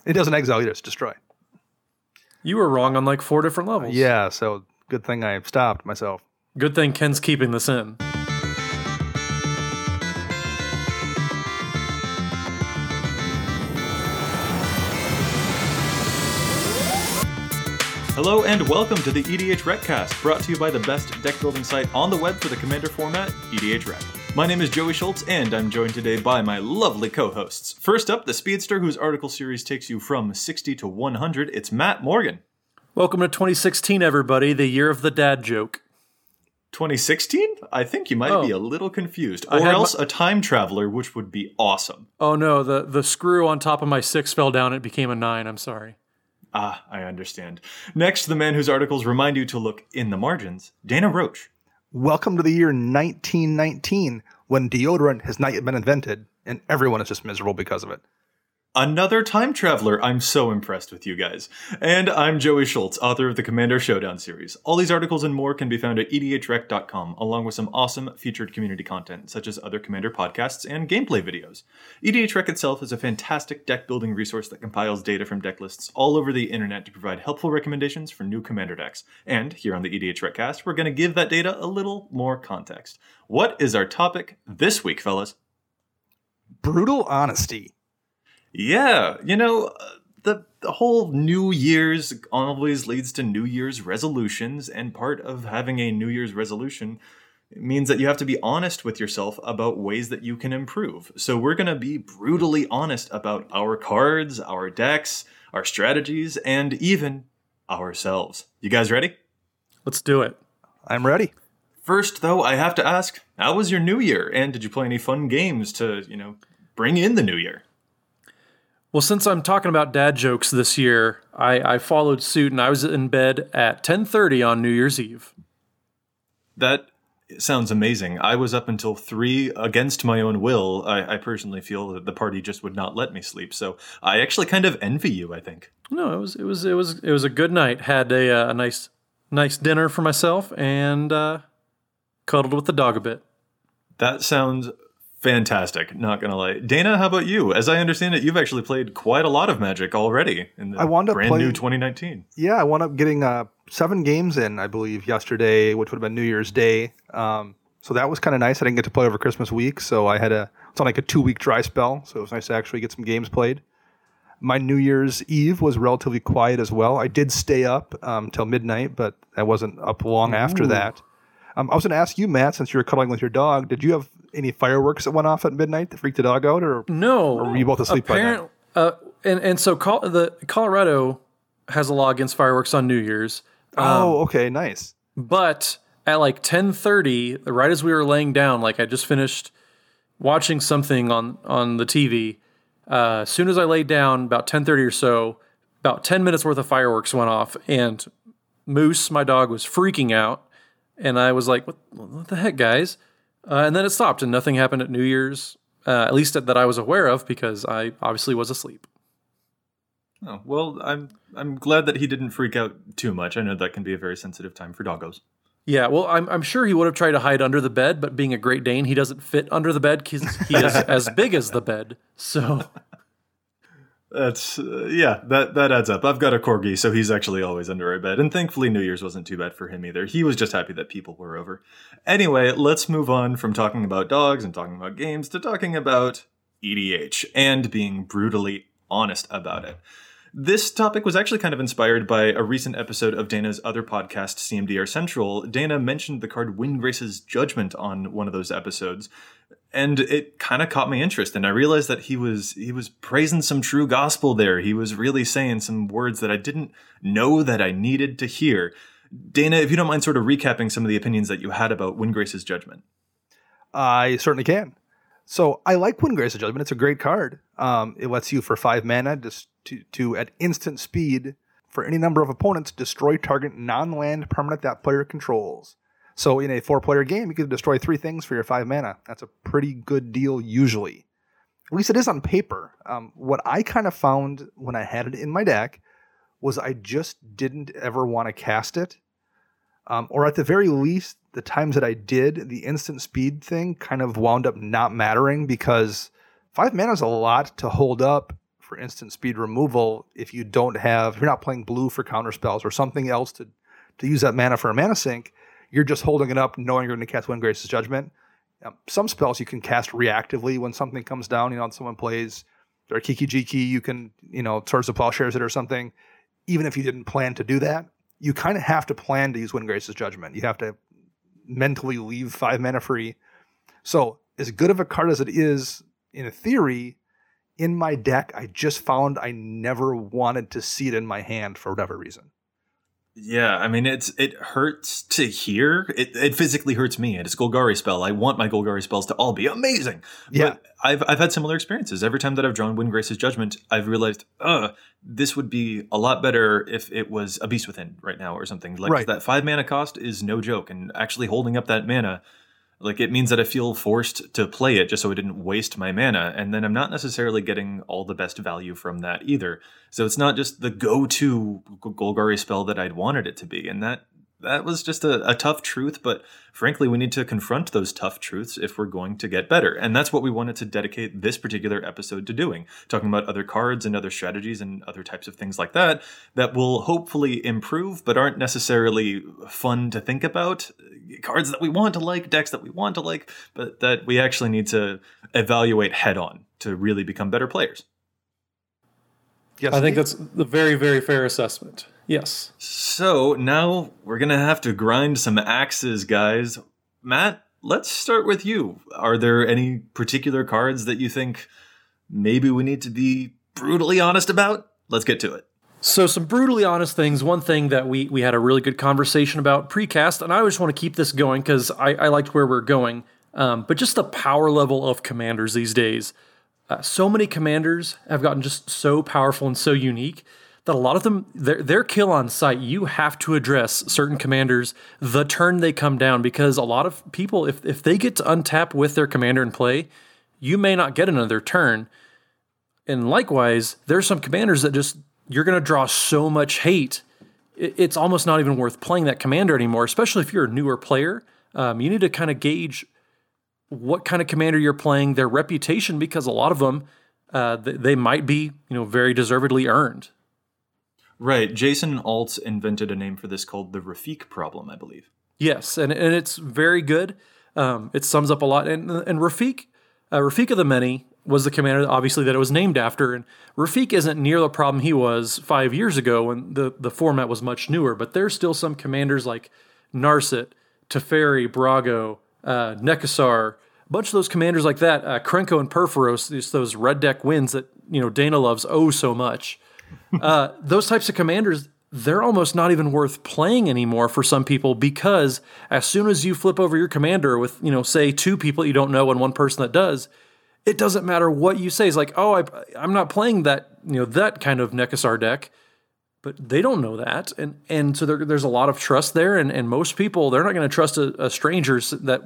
It doesn't exile either, it's destroy. You were wrong on like 4 different levels. Yeah, so good thing I stopped myself. Good thing Ken's keeping this in. Hello and welcome to the EDH Recast, brought to you by the best deck building site on the web for the Commander format, EDH Rec. My name is Joey Schultz, and I'm joined today by my lovely co-hosts. First up, the Speedster, whose article series takes you from 60 to 100. It's Matt Morgan. Welcome to 2016, everybody, the year of the dad joke. 2016? I think you might be a little confused. Or else a time traveler, which would be awesome. Oh no, the screw on top of my 6 fell down, it became a 9, I'm sorry. Ah, I understand. Next, the man whose articles remind you to look in the margins, Dana Roach. Welcome to the year 1919, when deodorant has not yet been invented, and everyone is just miserable because of it. Another time traveler. I'm so impressed with you guys. And I'm Joey Schultz, author of the Commander Showdown series. All these articles and more can be found at edhrec.com, along with some awesome featured community content, such as other Commander podcasts and gameplay videos. EDH Rec itself is a fantastic deck building resource that compiles data from deck lists all over the internet to provide helpful recommendations for new Commander decks. And here on the EDH Recast, we're going to give that data a little more context. What is our topic this week, fellas? Brutal honesty. Yeah, you know, the whole New Year's always leads to New Year's resolutions, and part of having a New Year's resolution means that you have to be honest with yourself about ways that you can improve. So we're going to be brutally honest about our cards, our decks, our strategies, and even ourselves. You guys ready? Let's do it. I'm ready. First, though, I have to ask, how was your New Year? And did you play any fun games to, bring in the New Year? Well, since I'm talking about dad jokes this year, I followed suit and I was in bed at 10:30 on New Year's Eve. That sounds amazing. I was up until 3 against my own will. I personally feel that the party just would not let me sleep, so I actually kind of envy you, I think. No, it was a good night. Had a nice dinner for myself and cuddled with the dog a bit. That sounds fantastic, not gonna lie. Dana, how about you? As I understand it, you've actually played quite a lot of Magic already in the new 2019. Yeah, I wound up getting 7 games in, I believe, yesterday, which would have been New Year's Day. So that was kind of nice. I didn't get to play over Christmas week, so it's on like a 2-week dry spell, so it was nice to actually get some games played. My New Year's Eve was relatively quiet as well. I did stay up till midnight, but I wasn't up long after that. I was going to ask you, Matt, since you were cuddling with your dog, did you have any fireworks that went off at midnight that freaked the dog out, or no? Or were you both asleep by then? And so Colorado has a law against fireworks on New Year's. Okay, nice. But at like 10:30, right as we were laying down, like I just finished watching something on the TV. As soon as I laid down, about 10:30 or so, about 10 minutes worth of fireworks went off, and Moose, my dog, was freaking out. And I was like, what the heck, guys? And then it stopped, and nothing happened at New Year's, at least that I was aware of, because I obviously was asleep. Oh, well, I'm glad that he didn't freak out too much. I know that can be a very sensitive time for doggos. Yeah, well, I'm sure he would have tried to hide under the bed, but being a Great Dane, he doesn't fit under the bed because he is as big as the bed. So that's that adds up. I've got a corgi, so he's actually always under our bed, and thankfully New Year's wasn't too bad for him either. He was just happy that people were over. Anyway, let's move on from talking about dogs and talking about games to talking about EDH and being brutally honest about it. This topic was actually kind of inspired by a recent episode of Dana's other podcast, CMDR Central. Dana mentioned the card Windgrace's Judgment on one of those episodes, and it kind of caught my interest, and I realized that he was praising some true gospel there. He was really saying some words that I didn't know that I needed to hear. Dana, if you don't mind sort of recapping some of the opinions that you had about Windgrace's Judgment. I certainly can. So I like Windgrace's Judgment. It's a great card. It lets you, for 5 mana, just to at instant speed, for any number of opponents, destroy target non-land permanent that player controls. So in a 4-player game, you can destroy 3 things for your 5 mana. That's a pretty good deal usually. At least it is on paper. What I kind of found when I had it in my deck was I just didn't ever want to cast it. Or at the very least, the times that I did, the instant speed thing kind of wound up not mattering, because 5 mana is a lot to hold up for instant speed removal if you don't have, if you're not playing blue for counter spells or something else to use that mana for a mana sink. You're just holding it up knowing you're going to cast Windgrace's Judgment. Some spells you can cast reactively when something comes down. Someone plays their Kiki Jiki, you can, Swords of Plowshares it or something. Even if you didn't plan to do that, you kind of have to plan to use Windgrace's Judgment. You have to mentally leave 5 mana free. So as good of a card as it is in theory, in my deck, I just found I never wanted to see it in my hand for whatever reason. Yeah, I mean, it hurts to hear. It physically hurts me. It's Golgari spell. I want my Golgari spells to all be amazing. Yeah. But I've had similar experiences. Every time that I've drawn Windgrace's Judgment, I've realized, this would be a lot better if it was a Beast Within right now or something. Like right. That 5 mana cost is no joke. And actually holding up that mana, like, it means that I feel forced to play it just so I didn't waste my mana. And then I'm not necessarily getting all the best value from that either. So it's not just the go-to Golgari spell that I'd wanted it to be. And that was just a tough truth. But frankly, we need to confront those tough truths if we're going to get better. And that's what we wanted to dedicate this particular episode to doing. Talking about other cards and other strategies and other types of things like that will hopefully improve, but aren't necessarily fun to think about. Cards that we want to like, decks that we want to like, but that we actually need to evaluate head on to really become better players. Yes, I think that's a very, very fair assessment. Yes. So now we're going to have to grind some axes, guys. Matt, let's start with you. Are there any particular cards that you think maybe we need to be brutally honest about? Let's get to it. So some brutally honest things. One thing that we had a really good conversation about precast, and I just want to keep this going because I liked where we're going, but just the power level of commanders these days. So many commanders have gotten just so powerful and so unique that a lot of them, their kill on sight, you have to address certain commanders the turn they come down, because a lot of people, if they get to untap with their commander in play, you may not get another turn. And likewise, there's some commanders that just, you're going to draw so much hate, it's almost not even worth playing that commander anymore, especially if you're a newer player. You need to kind of gauge what kind of commander you're playing, their reputation, because a lot of them, they might be, very deservedly earned. Right. Jason Alt invented a name for this called the Rafiq problem, I believe. Yes, and it's very good. It sums up a lot. And Rafiq, Rafiq of the Many was the commander, obviously, that it was named after. And Rafiq isn't near the problem he was 5 years ago when the format was much newer. But there's still some commanders like Narset, Teferi, Brago, Nekasar, a bunch of those commanders like that, Krenko and Perforos, those red deck wins that Dana loves so much. Those types of commanders, they're almost not even worth playing anymore for some people, because as soon as you flip over your commander with, say 2 people you don't know and 1 person that does, it doesn't matter what you say. It's like, I'm not playing that, that kind of Nekasar deck, but they don't know that. And so there's a lot of trust there. And most people, they're not going to trust a stranger that,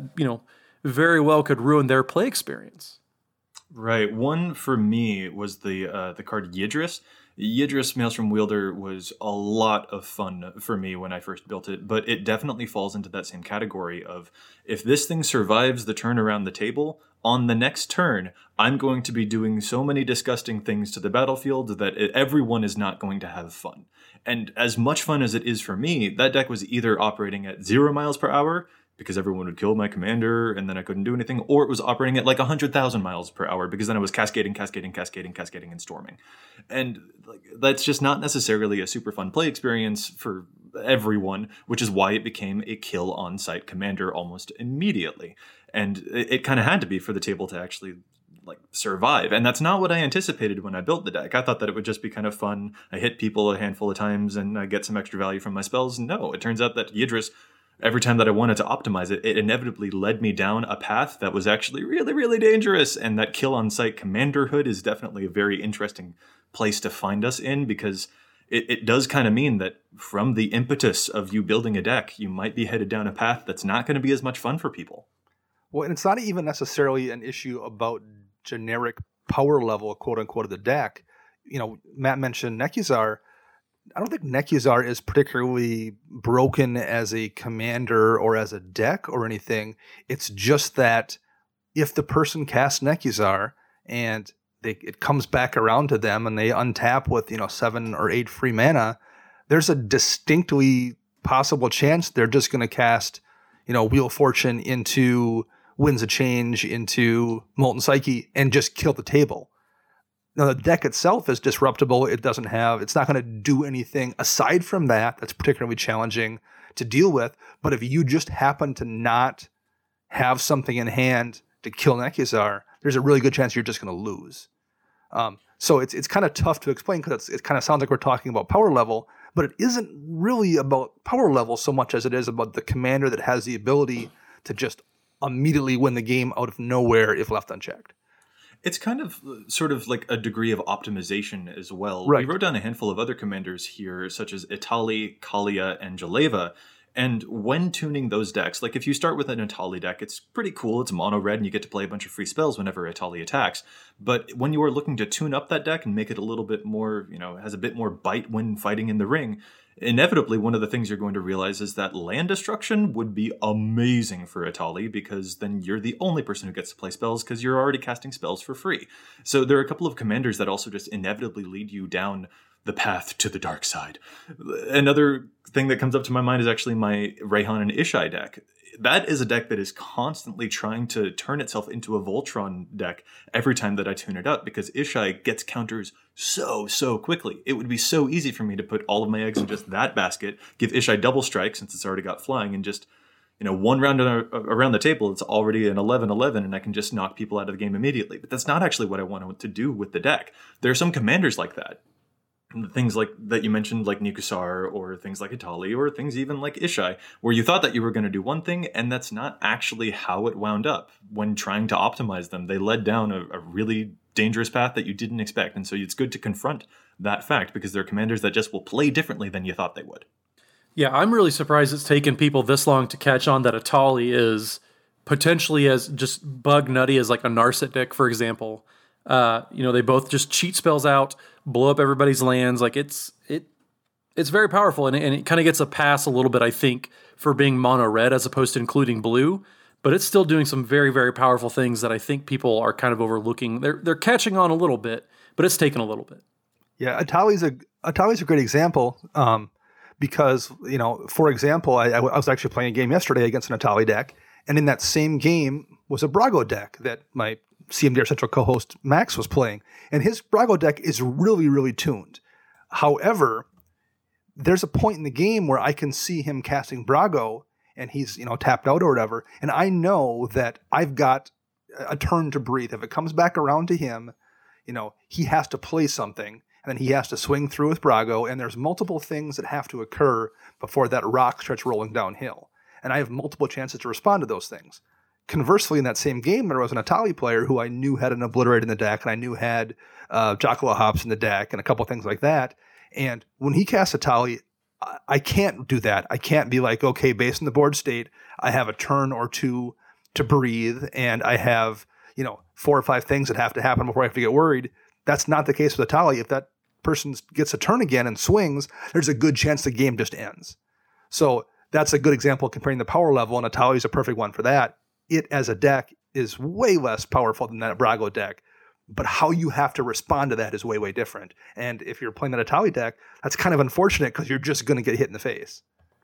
very well could ruin their play experience. Right. One for me was the card Yidris. Yidris Maelstrom Wielder was a lot of fun for me when I first built it, but it definitely falls into that same category of, if this thing survives the turn around the table, on the next turn, I'm going to be doing so many disgusting things to the battlefield that everyone is not going to have fun. And as much fun as it is for me, that deck was either operating at 0 miles per hour, because everyone would kill my commander and then I couldn't do anything, or it was operating at like 100,000 miles per hour, because then I was cascading, and storming. And that's just not necessarily a super fun play experience for everyone, which is why it became a kill on-site commander almost immediately. And it kind of had to be for the table to actually survive. And that's not what I anticipated when I built the deck. I thought that it would just be kind of fun. I hit people a handful of times and I get some extra value from my spells. No, it turns out that Yidris, every time that I wanted to optimize it, it inevitably led me down a path that was actually really, really dangerous. And that kill on site commanderhood is definitely a very interesting place to find us in, because it does kind of mean that from the impetus of you building a deck, you might be headed down a path that's not going to be as much fun for people. Well, and it's not even necessarily an issue about generic power level, quote unquote, of the deck. Matt mentioned Nekuzar. I don't think Nekuzar is particularly broken as a commander or as a deck or anything. It's just that if the person casts Nekuzar and it comes back around to them and they untap with 7 or 8 free mana, there's a distinctly possible chance they're just going to cast Wheel of Fortune into Winds of Change into Molten Psyche and just kill the table. Now the deck itself is disruptible. It's not going to do anything aside from that that's particularly challenging to deal with. But if you just happen to not have something in hand to kill Nekusar, there's a really good chance you're just going to lose. So it's kind of tough to explain because it kind of sounds like we're talking about power level, but it isn't really about power level so much as it is about the commander that has the ability to just immediately win the game out of nowhere if left unchecked. It's kind of sort of like a degree of optimization as well. Right. We wrote down a handful of other commanders here, such as Etali, Kalia, and Jaleva. And when tuning those decks, like if you start with an Etali deck, it's pretty cool. It's mono red and you get to play a bunch of free spells whenever Etali attacks. But when you are looking to tune up that deck and make it a little bit more, has a bit more bite when fighting in the ring, inevitably one of the things you're going to realize is that land destruction would be amazing for Etali because then you're the only person who gets to play spells because you're already casting spells for free. So there are a couple of commanders that also just inevitably lead you down the path to the dark side. Another thing that comes up to my mind is actually my Rayhan and Ishai deck. That is a deck that is constantly trying to turn itself into a Voltron deck every time that I tune it up because Ishai gets counters so quickly. It would be so easy for me to put all of my eggs in just that basket, give Ishai double strike since it's already got flying, and just one round around the table, it's already an 11-11, and I can just knock people out of the game immediately. But that's not actually what I want to do with the deck. There are some commanders like that. Things like that you mentioned, like Nekusar, or things like Etali, or things even like Ishai, where you thought that you were going to do one thing, and that's not actually how it wound up. When trying to optimize them, they led down a really dangerous path that you didn't expect. And so it's good to confront that fact, because there are commanders that just will play differently than you thought they would. Yeah, I'm really surprised it's taken people this long to catch on that Etali is potentially as just bug nutty as like a Narset deck, for example. They both just cheat spells out, blow up everybody's lands. Like it's very powerful, and it kind of gets a pass a little bit, I think, for being mono red as opposed to including blue. But it's still doing some very, very powerful things that I think people are kind of overlooking. They're catching on a little bit, but it's taken a little bit. Yeah, Atali's a great example because for example, I was actually playing a game yesterday against an Etali deck, and in that same game was a Brago deck that my CMDR Central co-host Max was playing, and his Brago deck is really, really tuned. However, there's a point in the game where I can see him casting Brago, and he's tapped out or whatever, and I know that I've got a turn to breathe. If it comes back around to him, he has to play something, and then he has to swing through with Brago, and there's multiple things that have to occur before that rock starts rolling downhill, and I have multiple chances to respond to those things. Conversely, in that same game, there was an Etali player who I knew had an Obliterate in the deck, and I knew had Jocular Hops in the deck, and a couple things like that. And when he casts Etali, I can't do that. I can't be like, okay, based on the board state, I have a turn or two to breathe, and I have 4 or 5 things that have to happen before I have to get worried. That's not the case with Etali. If that person gets a turn again and swings, there's a good chance the game just ends. So that's a good example of comparing the power level, and Etali is a perfect one for that. It as a deck is way less powerful than that Brago deck, but how you have to respond to that is way, way different. And if you're playing that Etali deck, that's kind of unfortunate because you're just going to get hit in the face.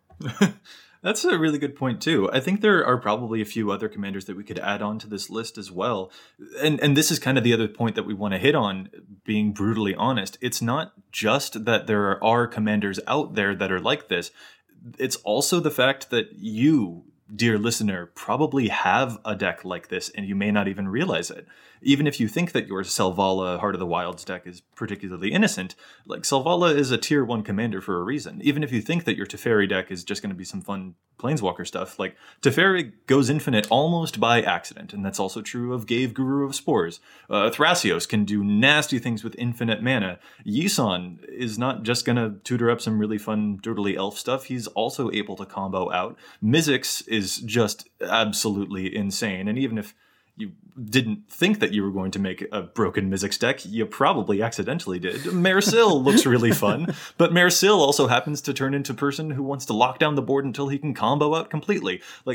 That's a really good point, too. I think there are probably a few other commanders that we could add on to this list as well. And this is kind of the other point that we want to hit on, being brutally honest. It's not just that there are commanders out there that are like this. It's also the fact that you, dear listener, probably have a deck like this, and you may not even realize it. Even if you think that your Selvala Heart of the Wilds deck is particularly innocent, like Selvala is a tier 1 commander for a reason. Even if you think that your Teferi deck is just going to be some fun Planeswalker stuff, like Teferi goes infinite almost by accident, and that's also true of Gave Guru of Spores. Thrasios can do nasty things with infinite mana. Yisan is not just going to tutor up some really fun Dirtly Elf stuff, he's also able to combo out. Mizzix is just absolutely insane, and even if you didn't think that you were going to make a broken Mizzix deck, you probably accidentally did. Mersil looks really fun, but Mersil also happens to turn into a person who wants to lock down the board until he can combo out completely. Like,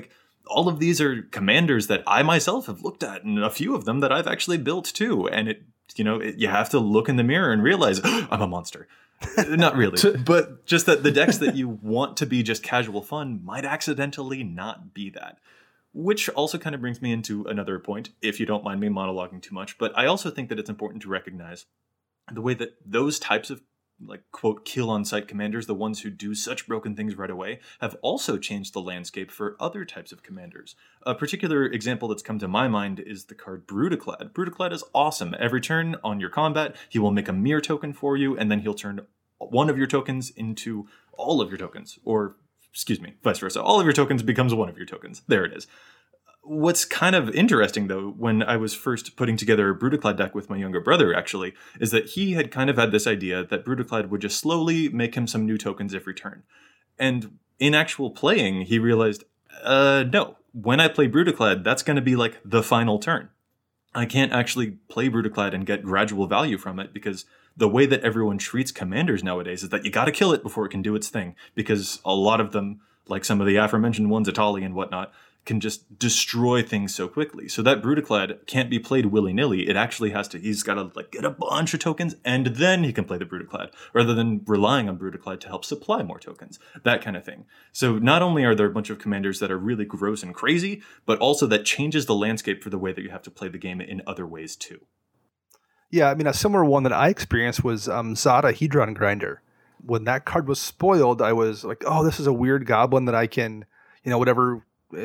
all of these are commanders that I myself have looked at, and a few of them that I've actually built too. And you have to look in the mirror and realize I'm a monster. Not really, but just that the decks that you want to be just casual fun might accidentally not be that. Which also kind of brings me into another point, if you don't mind me monologuing too much. But I also think that it's important to recognize the way that those types of, like, quote, kill on sight commanders, the ones who do such broken things right away, have also changed the landscape for other types of commanders. A particular example that's come to my mind is the card Brutaclad. Brutaclad is awesome. Every turn on your combat, he will make a mirror token for you, and then he'll turn one of your tokens into all of your tokens, or excuse me, vice versa. All of your tokens becomes one of your tokens. There it is. What's kind of interesting, though, when I was first putting together a Brutaclad deck with my younger brother, actually, is that he had kind of had this idea that Brutaclad would just slowly make him some new tokens every turn. And in actual playing, he realized, no, when I play Brutaclad, that's going to be like the final turn. I can't actually play Brutaclad and get gradual value from it, because the way that everyone treats commanders nowadays is that you got to kill it before it can do its thing, because a lot of them, like some of the aforementioned ones, Atali and whatnot, can just destroy things so quickly. So that Brutaclad can't be played willy-nilly. It actually he's got to get a bunch of tokens, and then he can play the Brutaclad, rather than relying on Brutaclad to help supply more tokens, that kind of thing. So not only are there a bunch of commanders that are really gross and crazy, but also that changes the landscape for the way that you have to play the game in other ways too. Yeah, I mean, a similar one that I experienced was Zada Hedron Grinder. When that card was spoiled, I was like, oh, this is a weird goblin that I can, whatever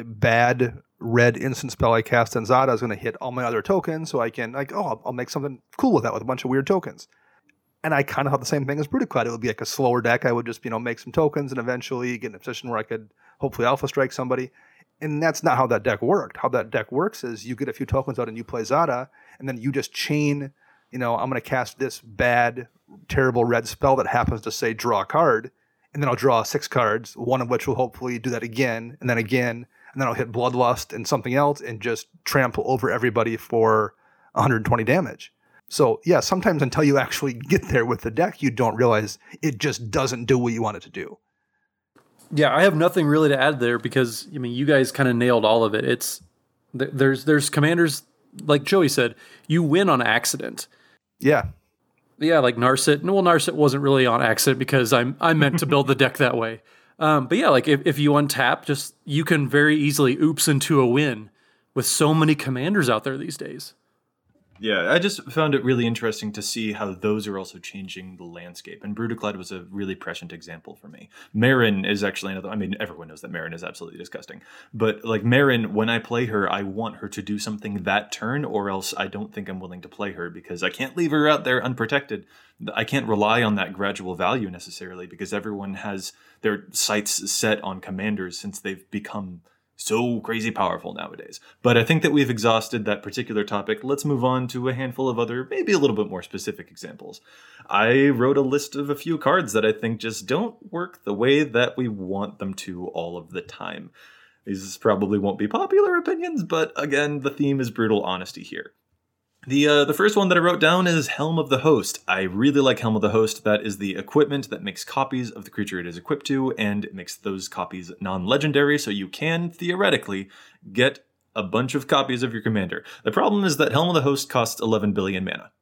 bad red instant spell I cast on Zada is going to hit all my other tokens, so I can, I'll make something cool with that with a bunch of weird tokens. And I kind of thought the same thing as Brutaclad. It would be like a slower deck. I would just, make some tokens and eventually get in a position where I could hopefully alpha strike somebody. And that's not how that deck worked. How that deck works is you get a few tokens out and you play Zada, and then you just chain, I'm going to cast this bad, terrible red spell that happens to say draw a card, and then I'll draw 6 cards, one of which will hopefully do that again, and then I'll hit Bloodlust and something else and just trample over everybody for 120 damage. So yeah, sometimes until you actually get there with the deck, you don't realize it just doesn't do what you want it to do. Yeah, I have nothing really to add there, because you guys kind of nailed all of it. There's commanders, like Joey said, you win on accident. Yeah. Yeah, like Narset. Well, Narset wasn't really on accident because I meant to build the deck that way. But yeah, like if you untap, you can very easily oops into a win with so many commanders out there these days. Yeah, I just found it really interesting to see how those are also changing the landscape. And Brutaclad was a really prescient example for me. Marin is actually another. I mean, everyone knows that Marin is absolutely disgusting. But like Marin, when I play her, I want her to do something that turn, or else I don't think I'm willing to play her, because I can't leave her out there unprotected. I can't rely on that gradual value necessarily, because everyone has their sights set on commanders since they've become so crazy powerful nowadays. But I think that we've exhausted that particular topic. Let's move on to a handful of other, maybe a little bit more specific examples. I wrote a list of a few cards that I think just don't work the way that we want them to all of the time. These probably won't be popular opinions, but again, the theme is brutal honesty here. The first one that I wrote down is Helm of the Host. I really like Helm of the Host. That is the equipment that makes copies of the creature it is equipped to, and it makes those copies non-legendary, so you can, theoretically, get a bunch of copies of your commander. The problem is that Helm of the Host costs 11 billion mana.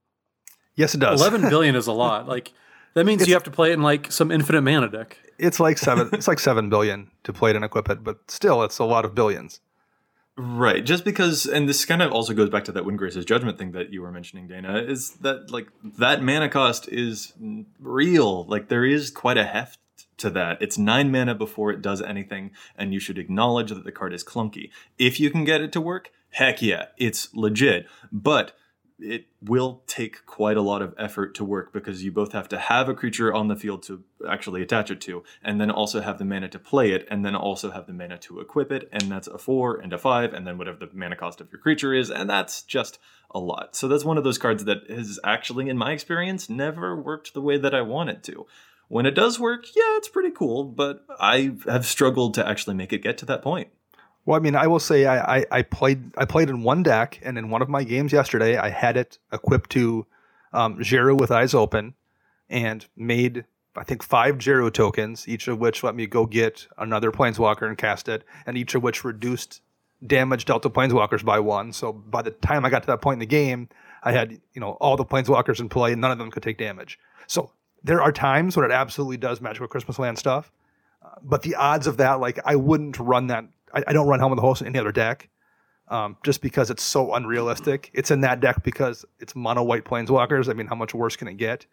Yes, it does. 11 billion is a lot. Like, that means you have to play it in like some infinite mana deck. It's like 7 billion to play it and equip it, but still, it's a lot of billions. Right, just because, and this kind of also goes back to that Windgrace's Judgment thing that you were mentioning, Dana, is that, like, that mana cost is real. Like, there is quite a heft to that. It's 9 mana before it does anything, and you should acknowledge that the card is clunky. If you can get it to work, heck yeah, it's legit. But it will take quite a lot of effort to work, because you both have to have a creature on the field to actually attach it to, and then also have the mana to play it, and then also have the mana to equip it, and that's a 4 and a 5, and then whatever the mana cost of your creature is, and that's just a lot. So that's one of those cards that has actually, in my experience, never worked the way that I want it to. When it does work, yeah, it's pretty cool, but I have struggled to actually make it get to that point. Well, I mean, I will say I played in one deck, and in one of my games yesterday, I had it equipped to Zero with Eyes Open, and made I think 5 Jeru tokens, each of which let me go get another Planeswalker and cast it, and each of which reduced damage dealt to Planeswalkers by 1. So by the time I got to that point in the game, I had, all the Planeswalkers in play, and none of them could take damage. So there are times when it absolutely does Magical Christmas Land stuff, but the odds of that, I wouldn't run that. I don't run Helm of the Host in any other deck, just because it's so unrealistic. It's in that deck because it's mono white Planeswalkers. I mean, how much worse can it get?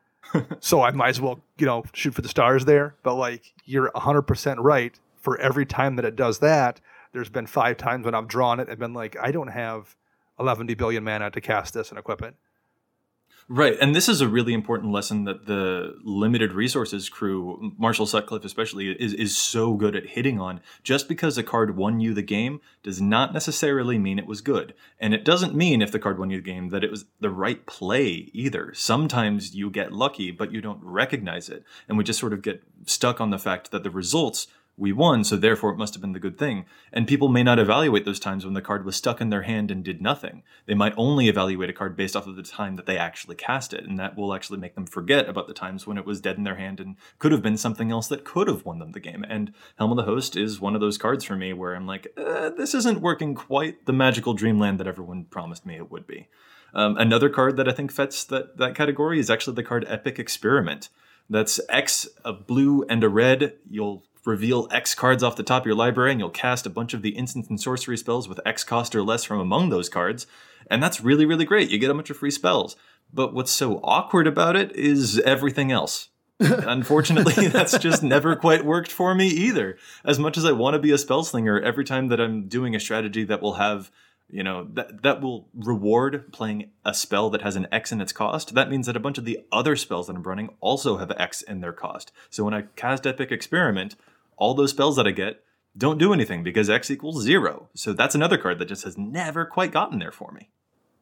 So I might as well, shoot for the stars there. But you're 100% right. For every time that it does that, there's been 5 times when I've drawn it and been like, I don't have 11 billion mana to cast this and equip it. Right, and this is a really important lesson that the limited resources crew, Marshall Sutcliffe especially, is so good at hitting on. Just because a card won you the game does not necessarily mean it was good. And it doesn't mean, if the card won you the game, that it was the right play either. Sometimes you get lucky, but you don't recognize it. And we just sort of get stuck on the fact that the results, we won, so therefore it must have been the good thing. And people may not evaluate those times when the card was stuck in their hand and did nothing. They might only evaluate a card based off of the time that they actually cast it, and that will actually make them forget about the times when it was dead in their hand and could have been something else that could have won them the game. And Helm of the Host is one of those cards for me where I'm like, this isn't working quite the magical dreamland that everyone promised me it would be. Another card that I think fits that category is actually the card Epic Experiment. That's X, a blue and a red. You'll reveal X cards off the top of your library, and you'll cast a bunch of the instant and sorcery spells with X cost or less from among those cards. And that's really, really great. You get a bunch of free spells. But what's so awkward about it is everything else. Unfortunately, that's just never quite worked for me either. As much as I want to be a spell slinger, every time that I'm doing a strategy that will have, that will reward playing a spell that has an X in its cost, that means that a bunch of the other spells that I'm running also have X in their cost. So when I cast Epic Experiment, all those spells that I get don't do anything because X equals 0. So that's another card that just has never quite gotten there for me.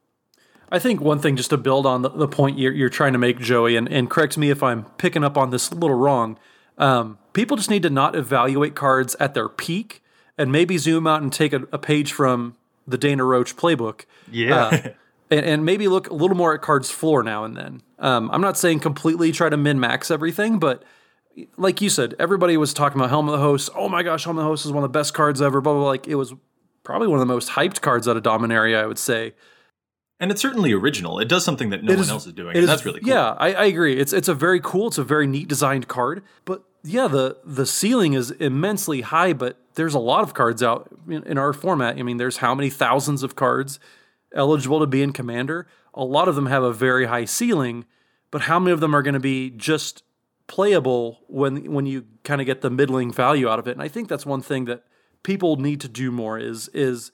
I think one thing, just to build on the point you're trying to make, Joey, and correct me if I'm picking up on this a little wrong, people just need to not evaluate cards at their peak and maybe zoom out and take a page from the Dana Roach playbook. Yeah. And maybe look a little more at cards floor now and then. I'm not saying completely try to min-max everything, but like you said, everybody was talking about Helm of the Host. Oh my gosh, Helm of the Host is one of the best cards ever. Blah, blah, blah. It was probably one of the most hyped cards out of Dominaria, I would say. And it's certainly original. It does something that no one else is doing, and that's really cool. Yeah, I agree. It's a very cool, it's a very neat designed card. But yeah, the ceiling is immensely high, but there's a lot of cards out in our format. I mean, there's how many thousands of cards eligible to be in Commander? A lot of them have a very high ceiling, but how many of them are going to be just playable when you kind of get the middling value out of it? And I think that's one thing that people need to do more is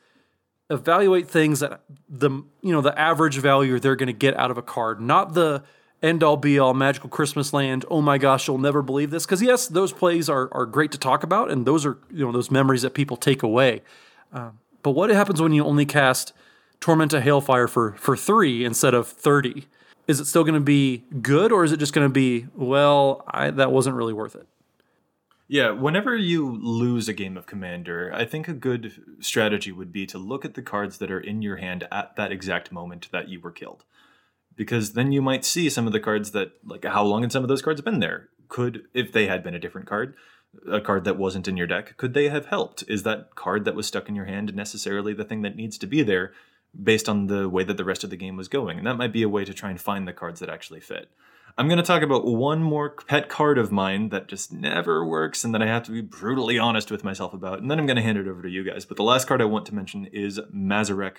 evaluate things at the average value they're going to get out of a card, not the end all be all Magical Christmas Land. Oh my gosh, you'll never believe this. Because yes, those plays are great to talk about, and those are those memories that people take away. But what happens when you only cast Tormenta Hailfire for 3 instead of 30? Is it still going to be good, or is it just going to be, that wasn't really worth it? Yeah, whenever you lose a game of Commander, I think a good strategy would be to look at the cards that are in your hand at that exact moment that you were killed. Because then you might see some of the cards that, how long had some of those cards been there? If they had been a different card, a card that wasn't in your deck, could they have helped? Is that card that was stuck in your hand necessarily the thing that needs to be there based on the way that the rest of the game was going? And that might be a way to try and find the cards that actually fit. I'm going to talk about one more pet card of mine that just never works and that I have to be brutally honest with myself about, and then I'm going to hand it over to you guys. But the last card I want to mention is Mazarek.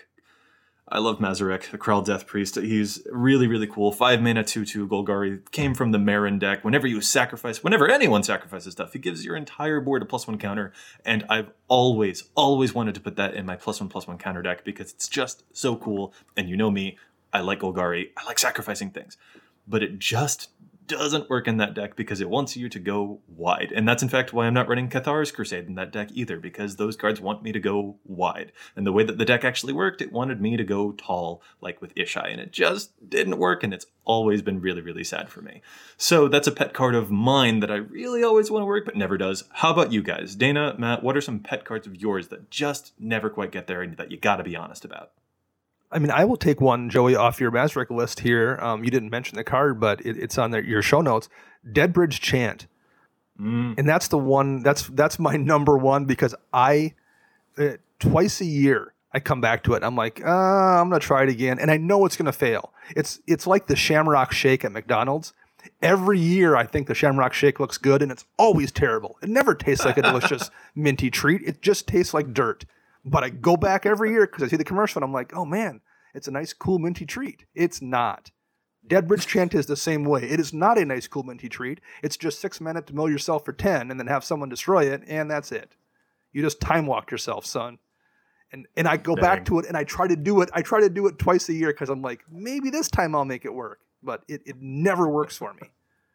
I love Mazarek, the Kral Death Priest. He's really, really cool. 5 mana, 2/2 Golgari. Came from the Marin deck. Whenever anyone sacrifices stuff, he gives your entire board a +1 counter. And I've always wanted to put that in my +1/+1 counter deck because it's just so cool. And you know me, I like Golgari. I like sacrificing things. But it just doesn't work in that deck because it wants you to go wide. And that's in fact why I'm not running Cathar's Crusade in that deck either, because those cards want me to go wide. And the way that the deck actually worked, it wanted me to go tall, like with Ishai, and it just didn't work, and it's always been really, really sad for me. So that's a pet card of mine that I really always want to work, but never does. How about you guys? Dana, Matt, what are some pet cards of yours that just never quite get there and that you gotta be honest about? I mean, I will take one, Joey, off your Mazric list here. You didn't mention the card, but it's on your show notes. Deadbridge Chant. And that's the one, that's my number one, because twice a year, I come back to it. I'm like, I'm going to try it again. And I know it's going to fail. It's like the Shamrock Shake at McDonald's. Every year, I think the Shamrock Shake looks good, and it's always terrible. It never tastes like a delicious minty treat. It just tastes like dirt. But I go back every year because I see the commercial, and I'm like, oh, man, it's a nice, cool, minty treat. It's not. Deadbridge Chant is the same way. It is not a nice, cool, minty treat. It's just 6 minutes to mill yourself for 10 and then have someone destroy it, and that's it. You just time walked yourself, son. And I go back to it, and I try to do it. I try to do it twice a year because I'm like, maybe this time I'll make it work. But it never works for me.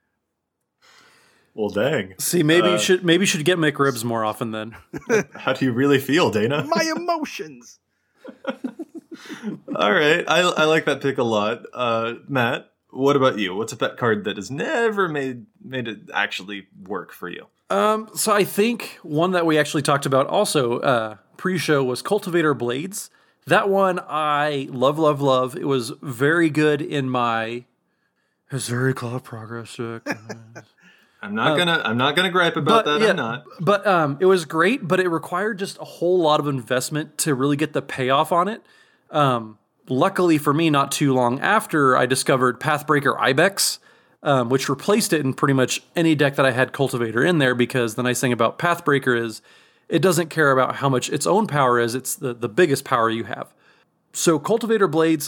Well, dang. See, maybe you should get McRibs more often then. How do you really feel, Dana? My emotions. All right, I like that pick a lot. Matt, what about you? What's a pet card that has never made it actually work for you? So I think one that we actually talked about also pre-show was Cultivator Blades. That one I love. It was very good in my Missouri Claw Progress deck. I'm not gonna gripe about that. Yeah, I'm not. But it was great, but it required just a whole lot of investment to really get the payoff on it. Luckily for me, not too long after, I discovered Pathbreaker Ibex, which replaced it in pretty much any deck that I had Cultivator in there, because the nice thing about Pathbreaker is it doesn't care about how much its own power is, it's the biggest power you have. So Cultivator Blades,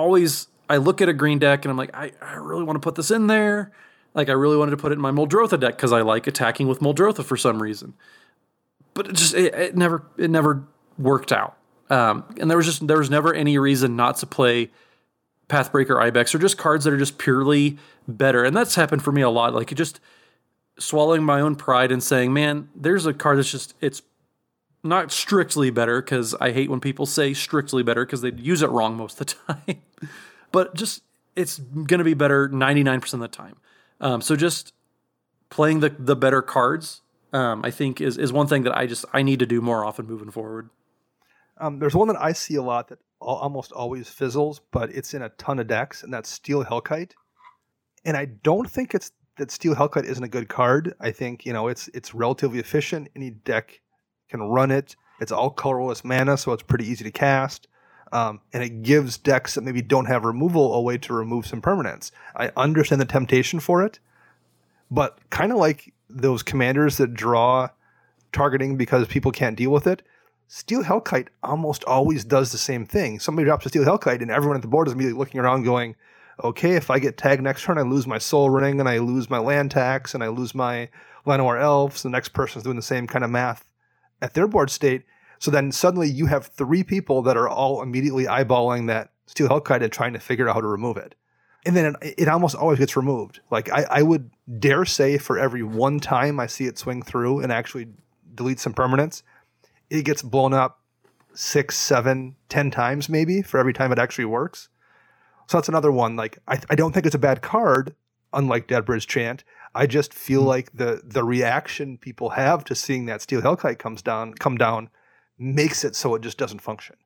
I look at a green deck and I'm like, I really want to put this in there. Like, I really wanted to put it in my Muldrotha deck because I like attacking with Muldrotha for some reason. But it never worked out. And there was never any reason not to play Pathbreaker Ibex, or just cards that are just purely better. And that's happened for me a lot. Like, just swallowing my own pride and saying, man, there's a card it's not strictly better, because I hate when people say strictly better because they use it wrong most of the time. But just, it's going to be better 99% of the time. So just playing the better cards, I think is one thing that I need to do more often moving forward. There's one that I see a lot that almost always fizzles, but it's in a ton of decks, and that's Steel Hellkite. And I don't think that Steel Hellkite isn't a good card. I think, it's relatively efficient. Any deck can run it. It's all colorless mana, so it's pretty easy to cast. And it gives decks that maybe don't have removal a way to remove some permanents. I understand the temptation for it, but kind of like those commanders that draw targeting because people can't deal with it, Steel Hellkite almost always does the same thing. Somebody drops a Steel Hellkite, and everyone at the board is immediately looking around going, okay, if I get tagged next turn, I lose my Soul Ring, and I lose my land tax, and I lose my Llanowar Elves. The next person's doing the same kind of math at their board state. So then suddenly you have 3 people that are all immediately eyeballing that Steel Hellkite and trying to figure out how to remove it. And then it almost always gets removed. Like, I would dare say for every one time I see it swing through and actually delete some permanents, it gets blown up 6, 7, 10 times maybe for every time it actually works. So that's another one. Like, I don't think it's a bad card, unlike Deadbridge Chant. I just feel like the reaction people have to seeing that Steel Hellkite come down makes it so it just doesn't function.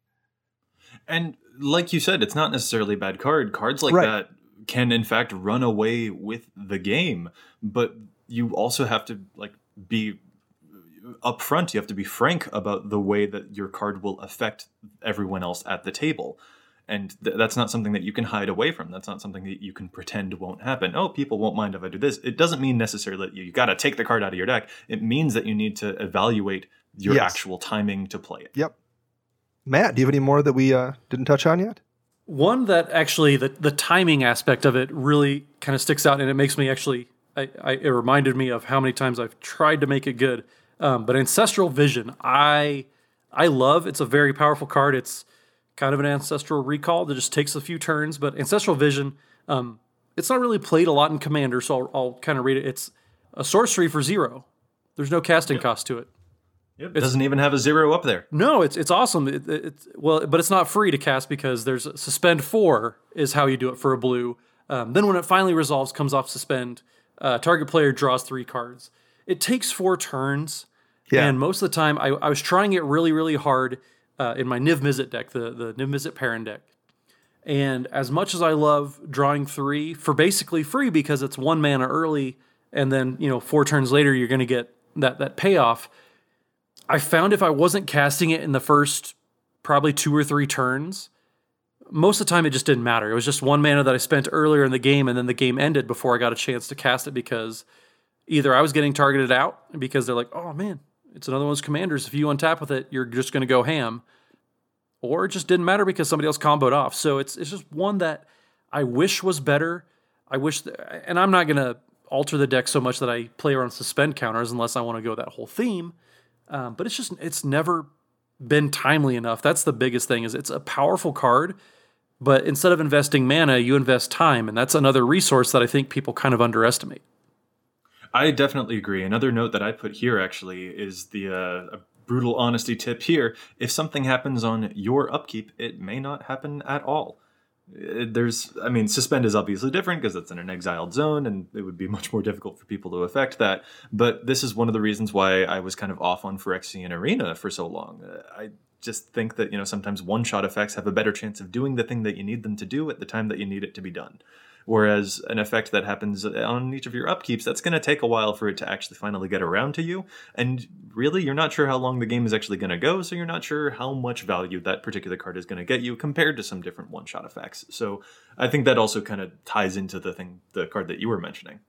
And like you said, it's not necessarily a bad card. Cards like that can in fact run away with the game, but you also have to be upfront. You have to be frank about the way that your card will affect everyone else at the table. And that's not something that you can hide away from. That's not something that you can pretend won't happen. Oh, people won't mind if I do this. It doesn't mean necessarily that you got to take the card out of your deck. It means that you need to evaluate your actual timing to play it. Yep. Matt, do you have any more that we didn't touch on yet? One that actually, the timing aspect of it really kind of sticks out, and it makes me actually, it reminded me of how many times I've tried to make it good. But Ancestral Vision, I love. It's a very powerful card. It's kind of an Ancestral Recall that just takes a few turns. But Ancestral Vision, it's not really played a lot in Commander, so I'll kind of read it. It's a sorcery for 0. There's no casting cost to it. Yep, it doesn't even have a 0 up there. No, it's awesome. But it's not free to cast because there's Suspend 4 is how you do it for a blue. Then when it finally resolves, comes off Suspend, target player draws 3 cards. It takes 4 turns, and most of the time I was trying it really, really hard in my Niv Mizzet deck, the Niv Mizzet Perrin deck. And as much as I love drawing 3 for basically free because it's 1 mana early, and then 4 turns later you're going to get that payoff, I found if I wasn't casting it in the first probably 2 or 3 turns, most of the time it just didn't matter. It was just 1 mana that I spent earlier in the game, and then the game ended before I got a chance to cast it because either I was getting targeted out because they're like, oh man, it's another one of those commanders. If you untap with it, you're just going to go ham. Or it just didn't matter because somebody else comboed off. So it's just one that I wish was better. And I'm not going to alter the deck so much that I play around suspend counters unless I want to go that whole theme. But it's never been timely enough. That's the biggest thing, is it's a powerful card, but instead of investing mana, you invest time. And that's another resource that I think people kind of underestimate. I definitely agree. Another note that I put here actually is the brutal honesty tip here. If something happens on your upkeep, it may not happen at all. Suspend is obviously different because it's in an exiled zone and it would be much more difficult for people to affect that. But this is one of the reasons why I was kind of off on Phyrexian Arena for so long. I just think that, sometimes one-shot effects have a better chance of doing the thing that you need them to do at the time that you need it to be done. Whereas an effect that happens on each of your upkeeps, that's going to take a while for it to actually finally get around to you. And really, you're not sure how long the game is actually going to go, so you're not sure how much value that particular card is going to get you compared to some different one-shot effects. So I think that also kind of ties into the card that you were mentioning.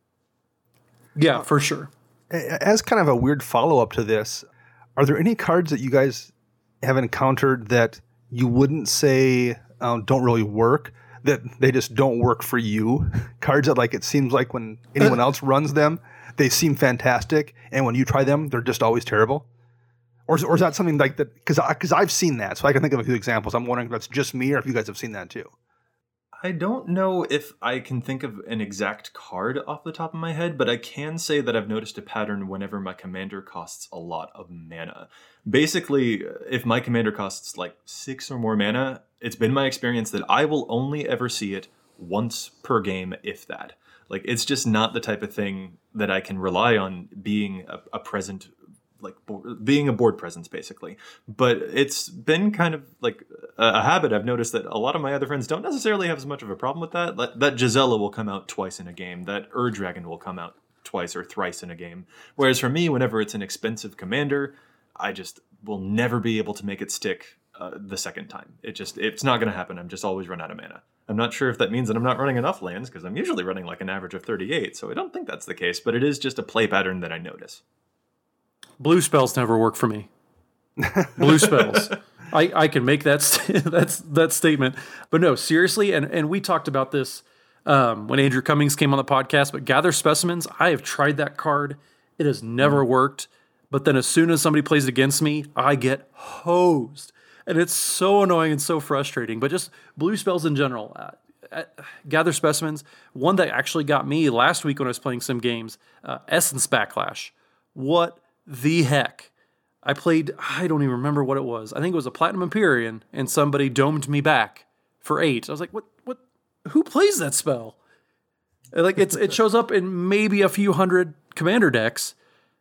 Yeah, for sure. As kind of a weird follow-up to this, are there any cards that you guys have encountered that you wouldn't say don't really work, that they just don't work for you? Cards that, like, it seems like when anyone else runs them, they seem fantastic, and when you try them, they're just always terrible? Or is that something like that? Because I've seen that, so I can think of a few examples. I'm wondering if that's just me or if you guys have seen that too. I don't know if I can think of an exact card off the top of my head, but I can say that I've noticed a pattern whenever my commander costs a lot of mana. Basically, if my commander costs like 6 or more mana, it's been my experience that I will only ever see it once per game, if that. Like, it's just not the type of thing that I can rely on being a present, like being a board presence, basically. But it's been kind of like a habit. I've noticed that a lot of my other friends don't necessarily have as much of a problem with that. That Gisela will come out twice in a game. That Ur-Dragon will come out twice or thrice in a game. Whereas for me, whenever it's an expensive commander, I just will never be able to make it stick the second time. It's not going to happen. I'm just always run out of mana. I'm not sure if that means that I'm not running enough lands, because I'm usually running like an average of 38, so I don't think that's the case, but it is just a play pattern that I notice. Blue spells never work for me. Blue spells. I can make that that statement. But no, seriously, and we talked about this when Andrew Cummings came on the podcast, but Gather Specimens, I have tried that card. It has never worked. But then as soon as somebody plays against me, I get hosed. And it's so annoying and so frustrating. But just blue spells in general. Gather Specimens, one that actually got me last week when I was playing some games, Essence Backlash. What the heck? I don't even remember what it was. I think it was a Platinum Empyrean, and somebody domed me back for 8. I was like, what? Who plays that spell? Like, it shows up in maybe a few hundred commander decks,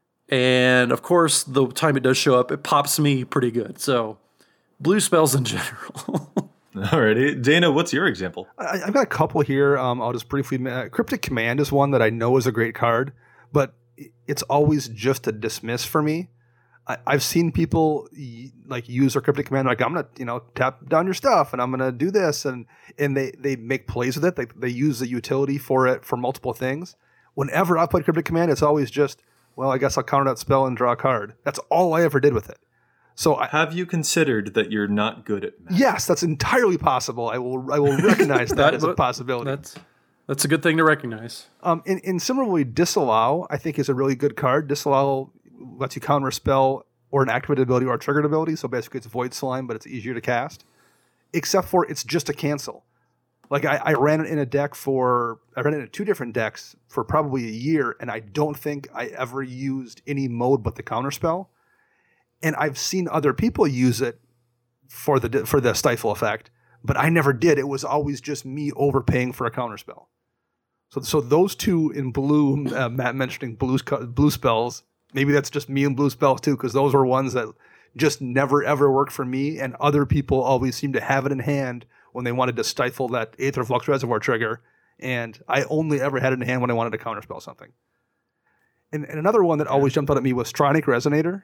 and of course, the time it does show up, it pops me pretty good. So, blue spells in general. Alrighty. Dana, what's your example? I've got a couple here. I'll just briefly... Cryptic Command is one that I know is a great card, but it's always just a dismiss for me. I've seen people use their Cryptic Command, like, I'm going to tap down your stuff and I'm going to do this, and they make plays with it. They use the utility for it for multiple things. Whenever I played Cryptic Command, it's always just, well, I guess I'll counter that spell and draw a card. That's all I ever did with it. So have you considered that you're not good at math? Yes, that's entirely possible. I will recognize that as a possibility. That's a good thing to recognize. In similarly, Disallow, I think, is a really good card. Disallow lets you counter a spell or an activated ability or a triggered ability. So basically, it's Void Slime, but it's easier to cast. Except for it's just a cancel. Like, I ran it in I ran it in 2 different decks for probably a year, and I don't think I ever used any mode but the counter spell. And I've seen other people use it for the stifle effect, but I never did. It was always just me overpaying for a counterspell. So those 2 in blue, Matt mentioning blue spells, maybe that's just me and blue spells too, because those were ones that just never ever worked for me, and other people always seem to have it in hand when they wanted to stifle that Aether Flux Reservoir trigger, and I only ever had it in hand when I wanted to counterspell something. And another one that always jumped out at me was Stronic Resonator.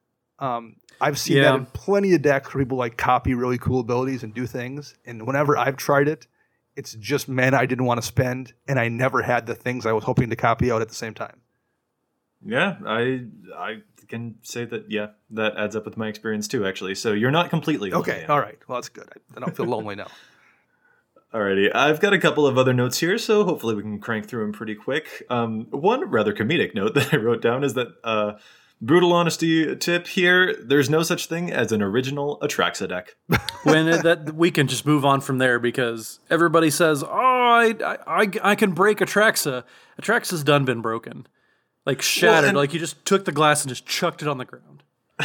I've seen that in plenty of decks where people like copy really cool abilities and do things, and whenever I've tried it, it's just mana I didn't want to spend, and I never had the things I was hoping to copy out at the same time. Yeah, I can say that, that adds up with my experience too, actually. So you're not completely lonely. Okay, all right. Well, that's good. I don't feel lonely now. Alrighty, I've got a couple of other notes here, so hopefully we can crank through them pretty quick. One rather comedic note that I wrote down is that brutal honesty tip here, there's no such thing as an original Atraxa deck. We can just move on from there because everybody says, I can break Atraxa. Atraxa's done been broken. Like shattered, like you just took the glass and just chucked it on the ground.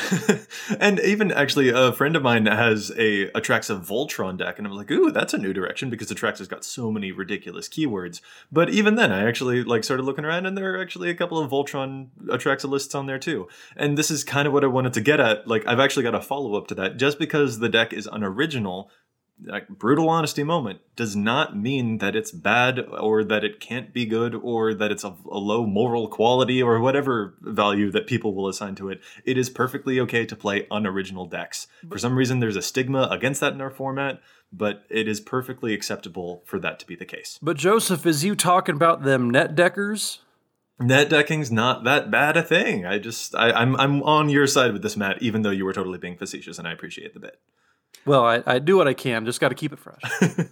And even actually a friend of mine has a Atraxa Voltron deck, and I'm like, ooh, that's a new direction because Atraxa's got so many ridiculous keywords. But even then, I actually started looking around, and there are actually a couple of Voltron Atraxa lists on there too. And this is kind of what I wanted to get at. Like, I've actually got a follow-up to that. Just because the deck is unoriginal, like, brutal honesty moment, does not mean that it's bad or that it can't be good or that it's a low moral quality or whatever value that people will assign to it. It is perfectly okay to play unoriginal decks. For some reason, there's a stigma against that in our format, but it is perfectly acceptable for that to be the case. But Joseph, is you talking about them net deckers? Net decking's not that bad a thing. I'm on your side with this, Matt, even though you were totally being facetious, and I appreciate the bit. Well, I do what I can. Just got to keep it fresh.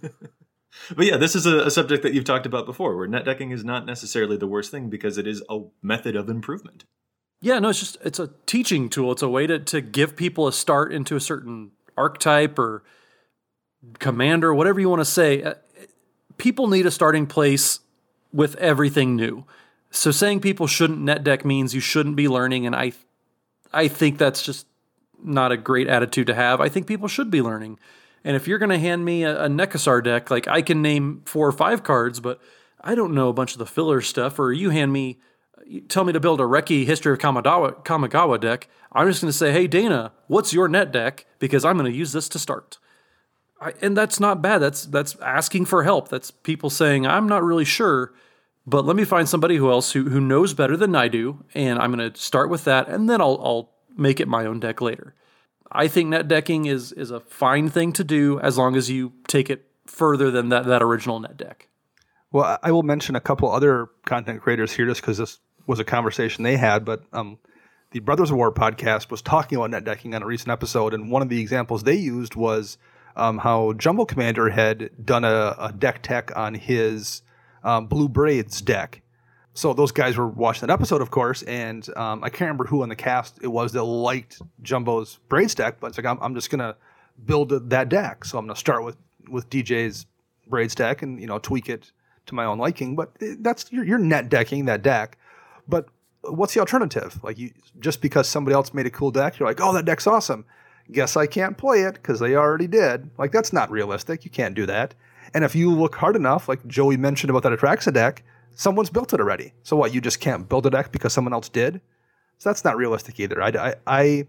But yeah, this is a subject that you've talked about before, where net decking is not necessarily the worst thing because it is a method of improvement. Yeah, no, it's a teaching tool. It's a way to give people a start into a certain archetype or commander, whatever you want to say. People need a starting place with everything new. So saying people shouldn't net deck means you shouldn't be learning, and I think that's just not a great attitude to have. I think people should be learning. And if you're going to hand me a Nekasar deck, like I can name 4 or 5 cards, but I don't know a bunch of the filler stuff, or you tell me to build a Reki History of Kamigawa deck, I'm just going to say, hey, Dana, what's your net deck? Because I'm going to use this to start. And that's not bad. That's asking for help. That's people saying, I'm not really sure, but let me find somebody who knows better than I do, and I'm going to start with that, and then I'll make it my own deck later. I think net decking is a fine thing to do as long as you take it further than that original net deck. Well, I will mention a couple other content creators here just because this was a conversation they had, but the Brothers of War podcast was talking about net decking on a recent episode, and one of the examples they used was how Jumbo Commander had done a deck tech on his Blue Braids deck. So those guys were watching that episode, of course, and I can't remember who on the cast it was that liked Jumbo's Braids deck, but it's like, I'm just going to build that deck. So I'm going to start with DJ's Braids deck and, tweak it to my own liking. But that's you're net decking that deck. But what's the alternative? Like, just because somebody else made a cool deck, you're like, oh, that deck's awesome. Guess I can't play it because they already did. Like, that's not realistic. You can't do that. And if you look hard enough, like Joey mentioned about that Atraxa deck, someone's built it already. So what, you just can't build a deck because someone else did? So that's not realistic either. I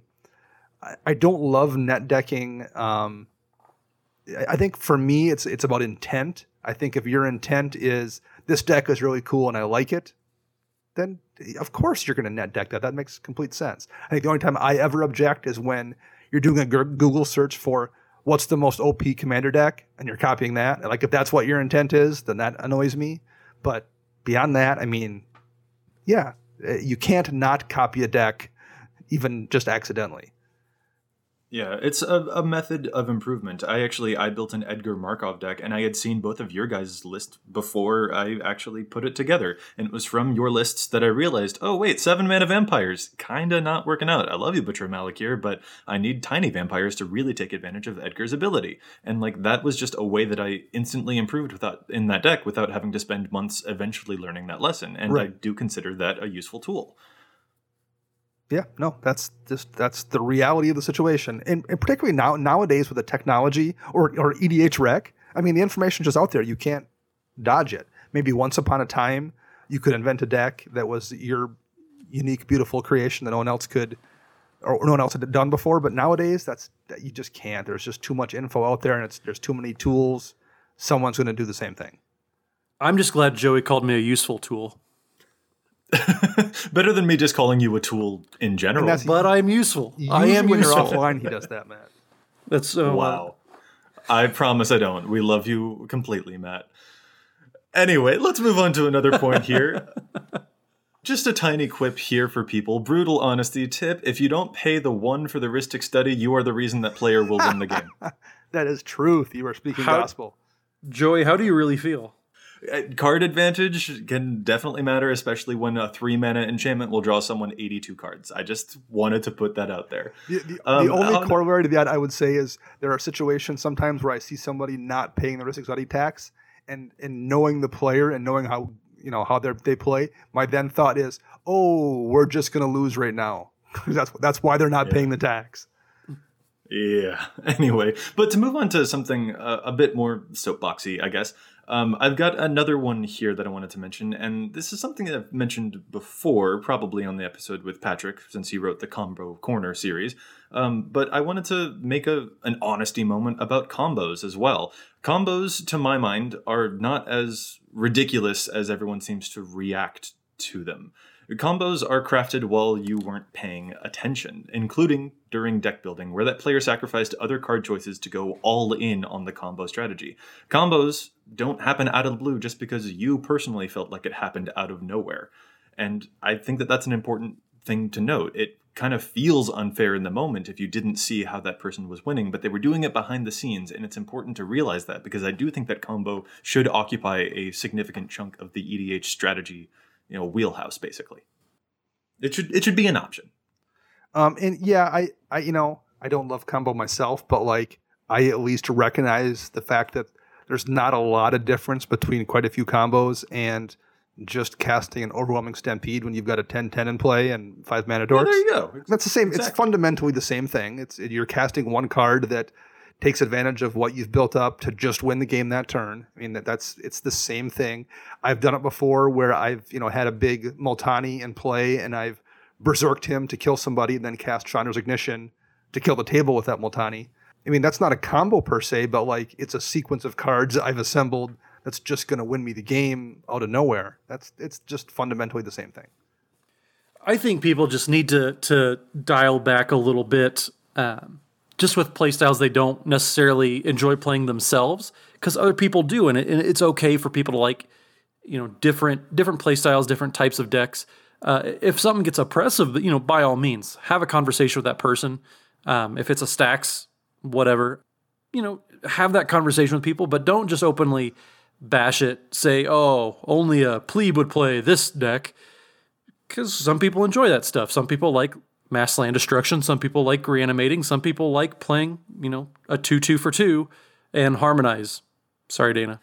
don't love net decking. I think for me, it's about intent. I think if your intent is, this deck is really cool and I like it, then of course you're going to net deck that. That makes complete sense. I think the only time I ever object is when you're doing a Google search for what's the most OP commander deck and you're copying that. Like, if that's what your intent is, then that annoys me. But beyond that, I mean, yeah, you can't not copy a deck even just accidentally. Yeah, it's a method of improvement. I built an Edgar Markov deck, and I had seen both of your guys' list before I actually put it together. And it was from your lists that I realized, oh wait, 7-mana vampires, kinda not working out. I love you, Butcher Malakir, but I need tiny vampires to really take advantage of Edgar's ability. And that was just a way that I instantly improved in that deck without having to spend months eventually learning that lesson. And right. I do consider that a useful tool. Yeah, no, that's the reality of the situation, and particularly nowadays with the technology or EDH Rec. I mean, the information's just out there. You can't dodge it. Maybe once upon a time, you could invent a deck that was your unique, beautiful creation that no one else could or no one else had done before. But nowadays, that you just can't. There's just too much info out there, and there's too many tools. Someone's going to do the same thing. I'm just glad Joey called me a useful tool. Better than me just calling you a tool in general. But I'm useful. I am when useful. you're offline, he does that, Matt. That's so wow. I promise I don't. We love you completely, Matt. Anyway, let's move on to another point here. Just a tiny quip here for people. Brutal honesty tip. If you don't pay the 1 for the heuristic study, you are the reason that player will win the game. That is truth. You are speaking gospel. Joey, how do you really feel? Card advantage can definitely matter, especially when a 3-mana enchantment will draw someone 82 cards. I just wanted to put that out there. The only corollary to that I would say is there are situations sometimes where I see somebody not paying the heuristic study tax, and knowing the player and knowing how they play, my then thought is, oh, we're just going to lose right now. that's why they're not paying the tax. Yeah. Anyway, but to move on to something a bit more soapboxy, I guess. I've got another one here that I wanted to mention, and this is something that I've mentioned before, probably on the episode with Patrick, since he wrote the Combo Corner series. But I wanted to make an honesty moment about combos as well. Combos, to my mind, are not as ridiculous as everyone seems to react to them. Combos are crafted while you weren't paying attention, including during deck building, where that player sacrificed other card choices to go all in on the combo strategy. Combos don't happen out of the blue just because you personally felt like it happened out of nowhere. And I think that that's an important thing to note. It kind of feels unfair in the moment if you didn't see how that person was winning, but they were doing it behind the scenes, and it's important to realize that, because I do think that combo should occupy a significant chunk of the EDH strategy wheelhouse, basically. It should be an option. And yeah, I don't love combo myself, but like I at least recognize the fact that there's not a lot of difference between quite a few combos and just casting an overwhelming stampede when you've got a 10-10 in play and 5 mana dorks. There you go. That's the same. Exactly. It's fundamentally the same thing. You're casting one card that takes advantage of what you've built up to just win the game that turn. I mean, it's the same thing. I've done it before where I've had a big Multani in play and I've berserked him to kill somebody and then cast Chandra's Ignition to kill the table with that Multani. I mean, that's not a combo per se, but like it's a sequence of cards I've assembled that's just going to win me the game out of nowhere. It's just fundamentally the same thing. I think people just need to dial back a little bit, just with playstyles they don't necessarily enjoy playing themselves, because other people do, and it's okay for people to like, different playstyles, different types of decks. If something gets oppressive, by all means, have a conversation with that person. If it's a stacks, whatever, have that conversation with people, but don't just openly bash it. Say, oh, only a plebe would play this deck, because some people enjoy that stuff. Some people like mass land destruction. Some people like reanimating. Some people like playing, a 2/2 for 2 and harmonize. Sorry, Dana.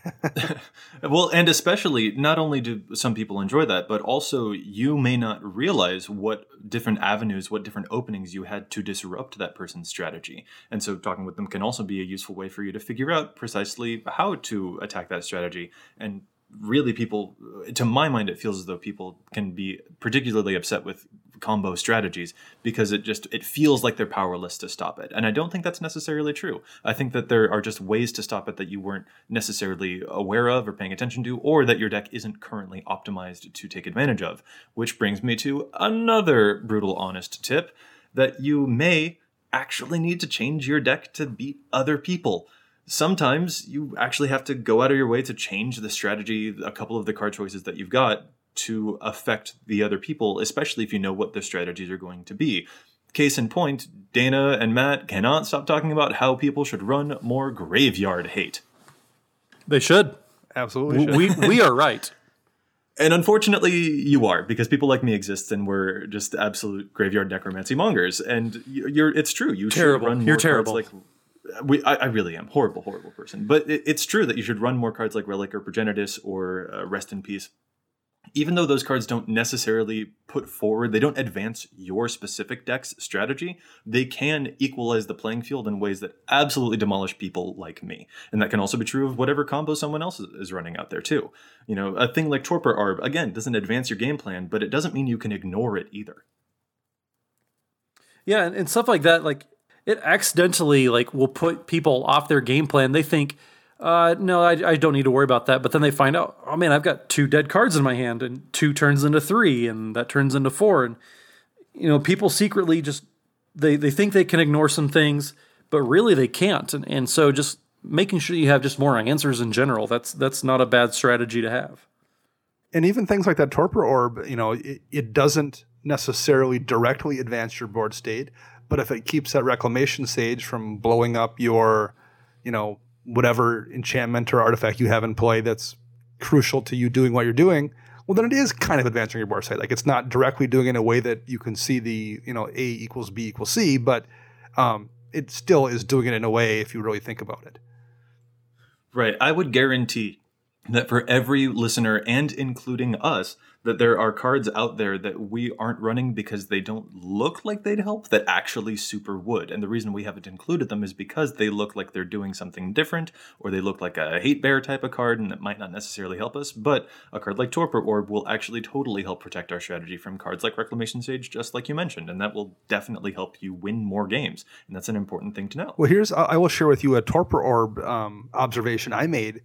Well, and especially, not only do some people enjoy that, but also you may not realize what different avenues, what different openings you had to disrupt that person's strategy. And so talking with them can also be a useful way for you to figure out precisely how to attack that strategy. And really, people, to my mind, it feels as though people can be particularly upset with combo strategies because it feels like they're powerless to stop it. And I don't think that's necessarily true. I think that there are just ways to stop it that you weren't necessarily aware of or paying attention to, or that your deck isn't currently optimized to take advantage of. Which brings me to another brutal honest tip, that you may actually need to change your deck to beat other people. Sometimes you actually have to go out of your way to change the strategy, a couple of the card choices that you've got, to affect the other people, especially if you know what their strategies are going to be. Case in point, Dana and Matt cannot stop talking about how people should run more graveyard hate. They should. Absolutely should. We are right. And unfortunately, you are, because people like me exist, and we're just absolute graveyard necromancy mongers. And it's true. You terrible. should run more You're cards terrible. like... I really am. Horrible person. But it's true that you should run more cards like Relic or Progenitus or Rest in Peace. Even though those cards don't necessarily they don't advance your specific deck's strategy, they can equalize the playing field in ways that absolutely demolish people like me. And that can also be true of whatever combo someone else is running out there too. A thing like Torpor Arb, again, doesn't advance your game plan, but it doesn't mean you can ignore it either. Yeah, and stuff like that, like it accidentally like will put people off their game plan. They think, no, I don't need to worry about that. But then they find out, oh man, I've got 2 dead cards in my hand, and 2 turns into 3, and that turns into 4. And people secretly just they think they can ignore some things, but really they can't. And so just making sure you have just more answers in general, that's not a bad strategy to have. And even things like that Torpor Orb, it doesn't necessarily directly advance your board state, but if it keeps that Reclamation Sage from blowing up your, whatever enchantment or artifact you have in play that's crucial to you doing what you're doing, well, then it is kind of advancing your board state. Like, it's not directly doing it in a way that you can see the, A equals B equals C, but it still is doing it in a way if you really think about it. Right. I would guarantee that for every listener, and including us, that there are cards out there that we aren't running because they don't look like they'd help that actually super would. And the reason we haven't included them is because they look like they're doing something different, or they look like a hate bear type of card, and it might not necessarily help us. But a card like Torpor Orb will actually totally help protect our strategy from cards like Reclamation Sage, just like you mentioned. And that will definitely help you win more games. And that's an important thing to know. Well, I will share with you a Torpor Orb observation I made.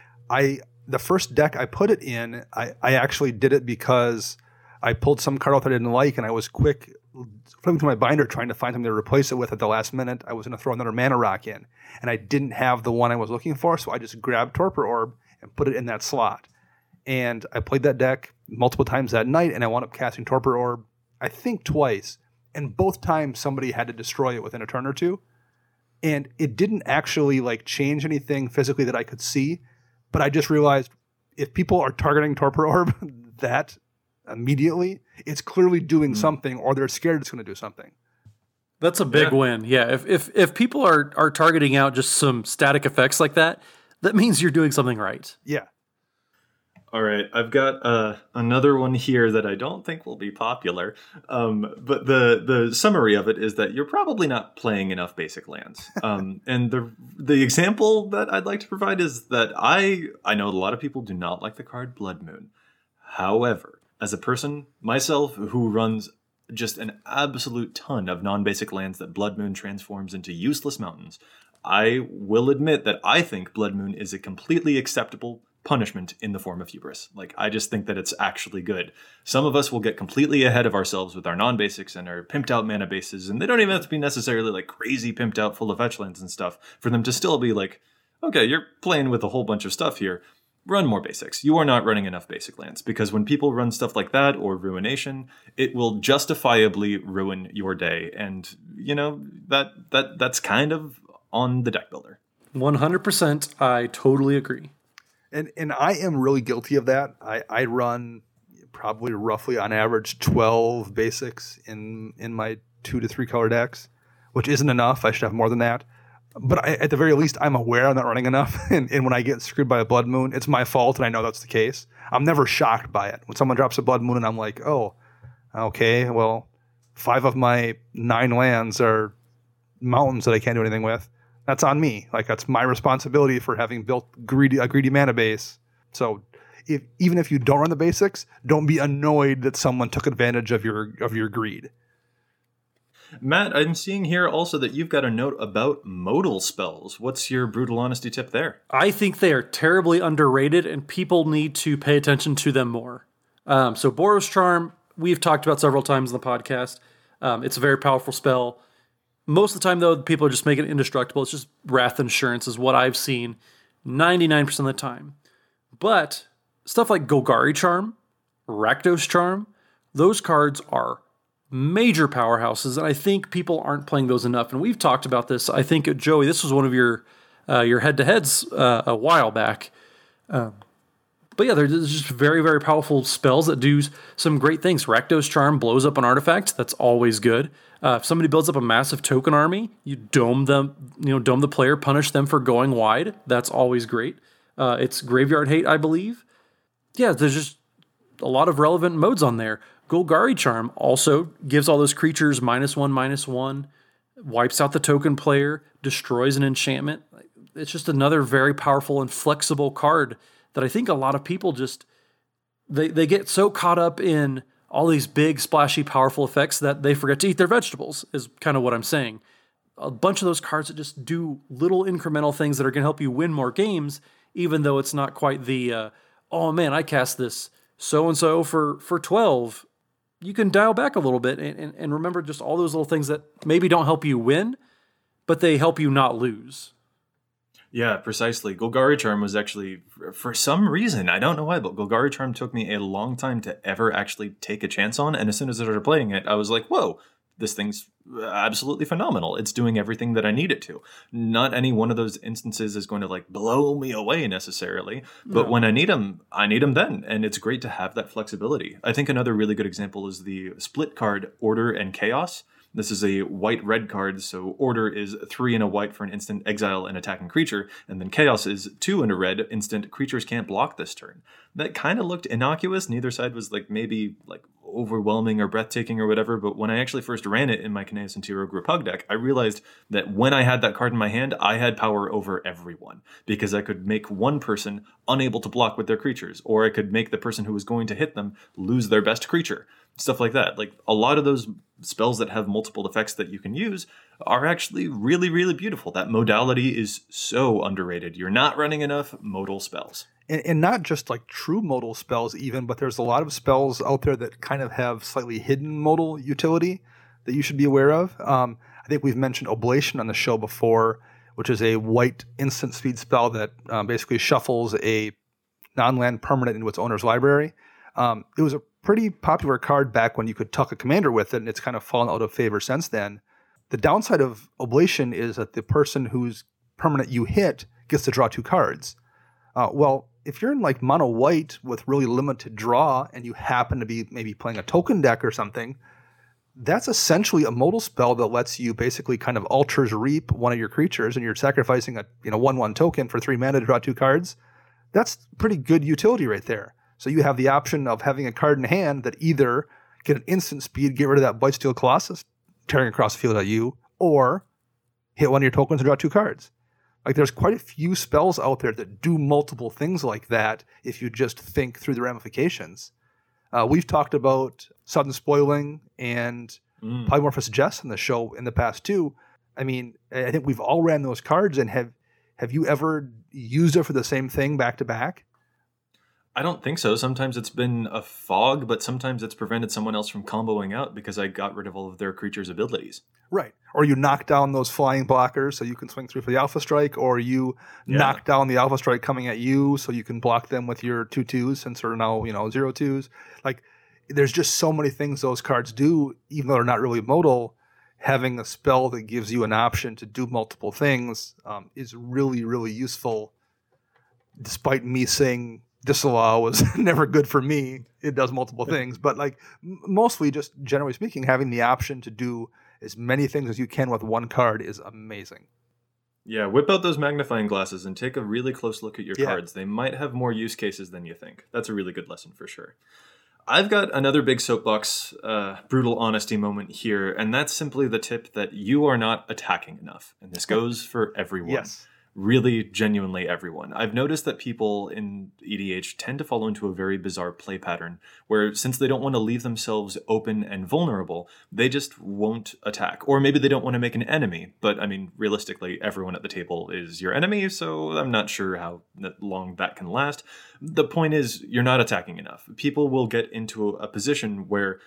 The first deck I put it in, I actually did it because I pulled some card out that I didn't like, and I was quick flipping to my binder trying to find something to replace it with at the last minute. I was going to throw another Mana Rock in, and I didn't have the one I was looking for, so I just grabbed Torpor Orb and put it in that slot. And I played that deck multiple times that night, and I wound up casting Torpor Orb, I think twice, and both times somebody had to destroy it within a turn or two. And it didn't actually change anything physically that I could see. But I just realized if people are targeting Torpor Orb that immediately, it's clearly doing something, or they're scared it's going to do something. That's a big win. Yeah, if people are targeting out just some static effects like that, that means you're doing something right. Yeah. All right, I've got another one here that I don't think will be popular, but the summary of it is that you're probably not playing enough basic lands. And the example that I'd like to provide is that I know a lot of people do not like the card Blood Moon. However, as a person myself who runs just an absolute ton of non-basic lands that Blood Moon transforms into useless mountains, I will admit that I think Blood Moon is a completely acceptable punishment in the form of hubris. I just think that it's actually good. Some of us will get completely ahead of ourselves with our non-basics and our pimped out mana bases, and they don't even have to be necessarily crazy pimped out full of fetch lands and stuff for them to still be okay, you're playing with a whole bunch of stuff here. Run more basics. You are not running enough basic lands, because when people run stuff like that or Ruination, it will justifiably ruin your day. And that's kind of on the deck builder. 100%. I totally agree. And I am really guilty of that. I run probably roughly on average 12 basics in my 2 to 3 color decks, which isn't enough. I should have more than that. But at the very least, I'm aware I'm not running enough. And when I get screwed by a Blood Moon, it's my fault, and I know that's the case. I'm never shocked by it. When someone drops a Blood Moon and I'm like, oh, okay, well, 5 of my 9 lands are mountains that I can't do anything with. That's on me. That's my responsibility for having built a greedy mana base. So even if you don't run the basics, don't be annoyed that someone took advantage of your greed. Matt, I'm seeing here also that you've got a note about modal spells. What's your brutal honesty tip there? I think they are terribly underrated, and people need to pay attention to them more. So Boros Charm, we've talked about several times in the podcast. It's a very powerful spell. Most of the time, though, people are just making it indestructible. It's just Wrath Insurance is what I've seen 99% of the time. But stuff like Golgari Charm, Rakdos Charm, those cards are major powerhouses, and I think people aren't playing those enough. And we've talked about this. I think, Joey, this was one of your head-to-heads a while back. But yeah, there's just very, very powerful spells that do some great things. Rakdos Charm blows up an artifact. That's always good. If somebody builds up a massive token army, you dome the player, punish them for going wide. That's always great. It's Graveyard Hate, I believe. Yeah, there's just a lot of relevant modes on there. Golgari Charm also gives all those creatures -1/-1, wipes out the token player, destroys an enchantment. It's just another very powerful and flexible card that I think a lot of people just they get so caught up in all these big, splashy, powerful effects that they forget to eat their vegetables, is kind of what I'm saying. A bunch of those cards that just do little incremental things that are going to help you win more games, even though it's not quite the, oh man, I cast this so-and-so for 12. You can dial back a little bit and remember just all those little things that maybe don't help you win, but they help you not lose. Yeah, precisely. Golgari Charm was actually, for some reason, I don't know why, but Golgari Charm took me a long time to ever actually take a chance on. And as soon as I started playing it, I was like, whoa, this thing's absolutely phenomenal. It's doing everything that I need it to. Not any one of those instances is going to like blow me away necessarily, but when I need them then. And it's great to have that flexibility. I think another really good example is the split card Order and Chaos. This is a white-red card, so Order is 3 and a white for an instant, exile an attacking creature, and then Chaos is 2 and a red, instant, creatures can't block this turn. That kind of looked innocuous. Neither side was like maybe like overwhelming or breathtaking or whatever, but when I actually first ran it in my Knaus and Tiro Gripug deck, I realized that when I had that card in my hand, I had power over everyone, because I could make one person unable to block with their creatures, or I could make the person who was going to hit them lose their best creature. Stuff like that. Like a lot of those spells that have multiple effects that you can use are actually really, really beautiful. That modality is so underrated. You're not running enough modal spells. And not just like true modal spells even, but there's a lot of spells out there that kind of have slightly hidden modal utility that you should be aware of. I think we've mentioned Oblation on the show before, which is a white instant speed spell that basically shuffles a non-land permanent into its owner's library. It was a pretty popular card back when you could tuck a commander with it, and it's kind of fallen out of favor since then. The downside of Oblation is that the person whose permanent you hit gets to draw 2 cards. Well, if you're in like mono white with really limited draw and you happen to be maybe playing a token deck or something, that's essentially a modal spell that lets you basically kind of Altars Reap one of your creatures, and you're sacrificing a 1/1 token for 3 mana to draw 2 cards. That's pretty good utility right there. So you have the option of having a card in hand that either get an instant speed, get rid of that Blightsteel Colossus tearing across the field at you, or hit one of your tokens and draw 2 cards. Like there's quite a few spells out there that do multiple things like that if you just think through the ramifications. We've talked about Sudden Spoiling and Polymorphous Jess on the show in the past too. I mean, I think we've all ran those cards, and have you ever used it for the same thing back to back? I don't think so. Sometimes it's been a fog, but sometimes it's prevented someone else from comboing out because I got rid of all of their creatures' abilities. Right. Or you knock down those flying blockers so you can swing through for the Alpha Strike, or you knock down the Alpha Strike coming at you so you can block them with your 2/2s since they're now, 0/2s. Like, there's just so many things those cards do, even though they're not really modal. Having a spell that gives you an option to do multiple things is really, really useful, despite me saying Disallow was never good for me. It does multiple things, but like mostly just generally speaking, having the option to do as many things as you can with one card is amazing. Yeah, whip out those magnifying glasses and take a really close look at your cards. They might have more use cases than you think. That's a really good lesson for sure. I've got another big soapbox, brutal honesty moment here, and that's simply the tip that you are not attacking enough. And this goes for everyone. Yes. Really, genuinely everyone. I've noticed that people in EDH tend to fall into a very bizarre play pattern where, since they don't want to leave themselves open and vulnerable, they just won't attack. Or maybe they don't want to make an enemy. But I mean, realistically, everyone at the table is your enemy, so I'm not sure how long that can last. The point is, you're not attacking enough. People will get into a position where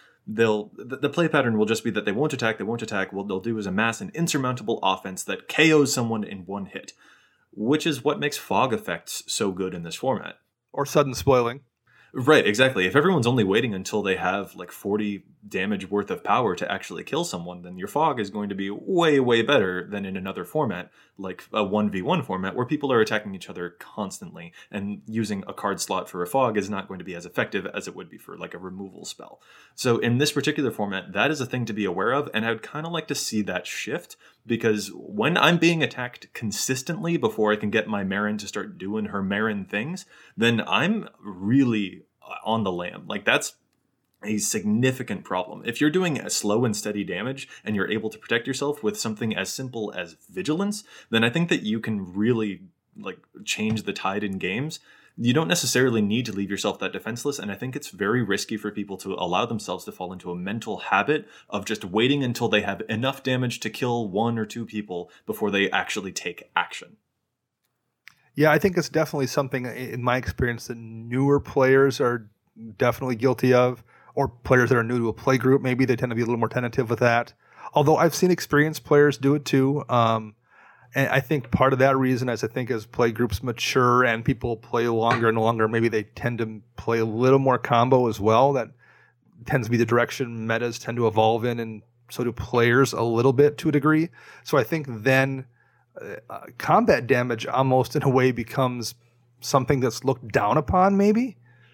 the play pattern will just be that they won't attack. What they'll do is amass an insurmountable offense that KOs someone in one hit, which is what makes fog effects so good in this format. Or Sudden Spoiling. Right, exactly. If everyone's only waiting until they have like 40 damage worth of power to actually kill someone, then your fog is going to be way, way better than in another format, like a 1v1 format, where people are attacking each other constantly, and using a card slot for a fog is not going to be as effective as it would be for like a removal spell. So in this particular format, that is a thing to be aware of, and I would kind of like to see that shift, because when I'm being attacked consistently before I can get my Marin to start doing her Marin things, then I'm really on the lam. Like, that's a significant problem. If you're doing a slow and steady damage and you're able to protect yourself with something as simple as vigilance, then I think that you can really like change the tide in games. You don't necessarily need to leave yourself that defenseless, and I think it's very risky for people to allow themselves to fall into a mental habit of just waiting until they have enough damage to kill 1 or 2 people before they actually take action. Yeah, I think it's definitely something, in my experience, that newer players are definitely guilty of, or players that are new to a play group, maybe they tend to be a little more tentative with that. Although I've seen experienced players do it too. And I think part of that reason is I think as play groups mature and people play longer and longer, maybe they tend to play a little more combo as well. That tends to be the direction metas tend to evolve in, and so do players a little bit to a degree. So I think then combat damage almost in a way becomes something that's looked down upon, maybe.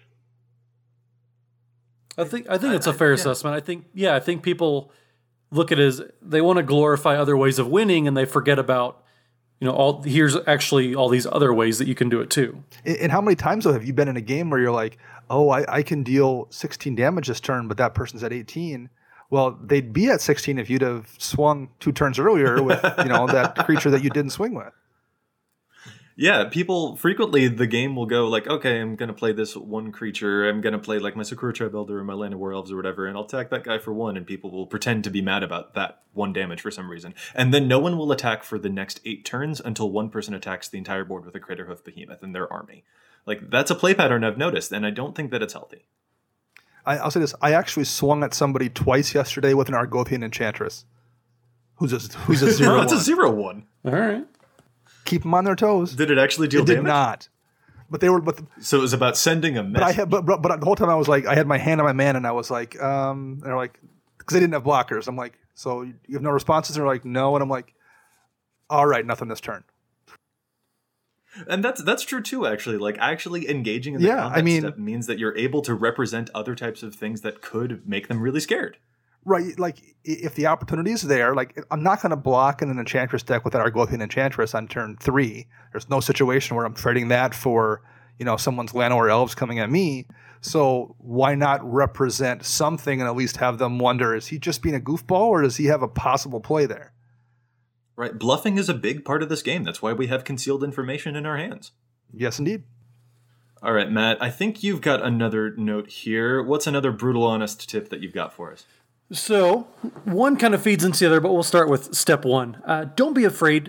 I think it's a fair assessment. I think people look at it as they want to glorify other ways of winning, and they forget about, here's actually all these other ways that you can do it too. And how many times though have you been in a game where you're like, oh, I can deal 16 damage this turn, but that person's at 18. Well, they'd be at 16 if you'd have swung 2 turns earlier with, that creature that you didn't swing with. Yeah, people frequently, the game will go like, okay, I'm going to play this one creature. I'm going to play like my Sakura Tribe Elder or my Land of War Elves or whatever, and I'll attack that guy for 1, and people will pretend to be mad about that 1 damage for some reason. And then no one will attack for the next 8 turns until one person attacks the entire board with a Crater Hoof Behemoth and their army. Like, that's a play pattern I've noticed, and I don't think that it's healthy. I'll say this. I actually swung at somebody twice yesterday with an Argothian Enchantress. Who's a 0/1. It's a 0/1. All right. Keep them on their toes. Did it actually deal damage? It did not. But they were. So it was about sending a message. But the whole time I was like, I had my hand on my man, and I was like, and they're like, because they didn't have blockers. I'm like, so you have no responses? And they're like, no. And I'm like, all right, nothing this turn. And that's true too, actually. Like, actually engaging in the combat step means that you're able to represent other types of things that could make them really scared. Right, like, if the opportunity is there, like, I'm not going to block in an Enchantress deck with that Argothian Enchantress on turn 3. There's no situation where I'm trading that for, someone's Llanowar Elves coming at me. So why not represent something and at least have them wonder, is he just being a goofball, or does he have a possible play there? Right, bluffing is a big part of this game. That's why we have concealed information in our hands. Yes, indeed. All right, Matt, I think you've got another note here. What's another brutal honest tip that you've got for us? So one kind of feeds into the other, but we'll start with step 1. Don't be afraid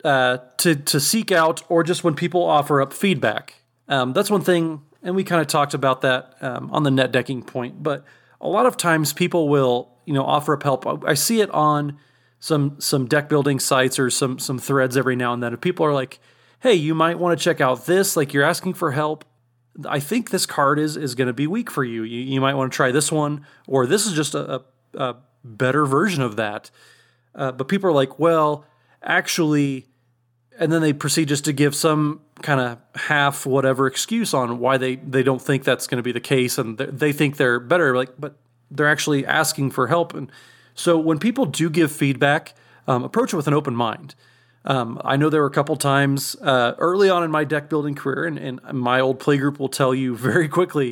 to seek out, or just when people offer up feedback. That's one thing, and we kind of talked about that on the net decking point, but a lot of times people will, offer up help. I see it on some deck building sites or some threads every now and then. If people are like, hey, you might want to check out this, like, you're asking for help. I think this card is going to be weak for you. You might want to try this one, or this is just a better version of that. But people are like, well, actually, and then they proceed just to give some kind of half whatever excuse on why they don't think that's going to be the case, and they think they're better, but they're actually asking for help. And so when people do give feedback, approach it with an open mind. I know there were a couple times early on in my deck building career, and my old playgroup will tell you very quickly,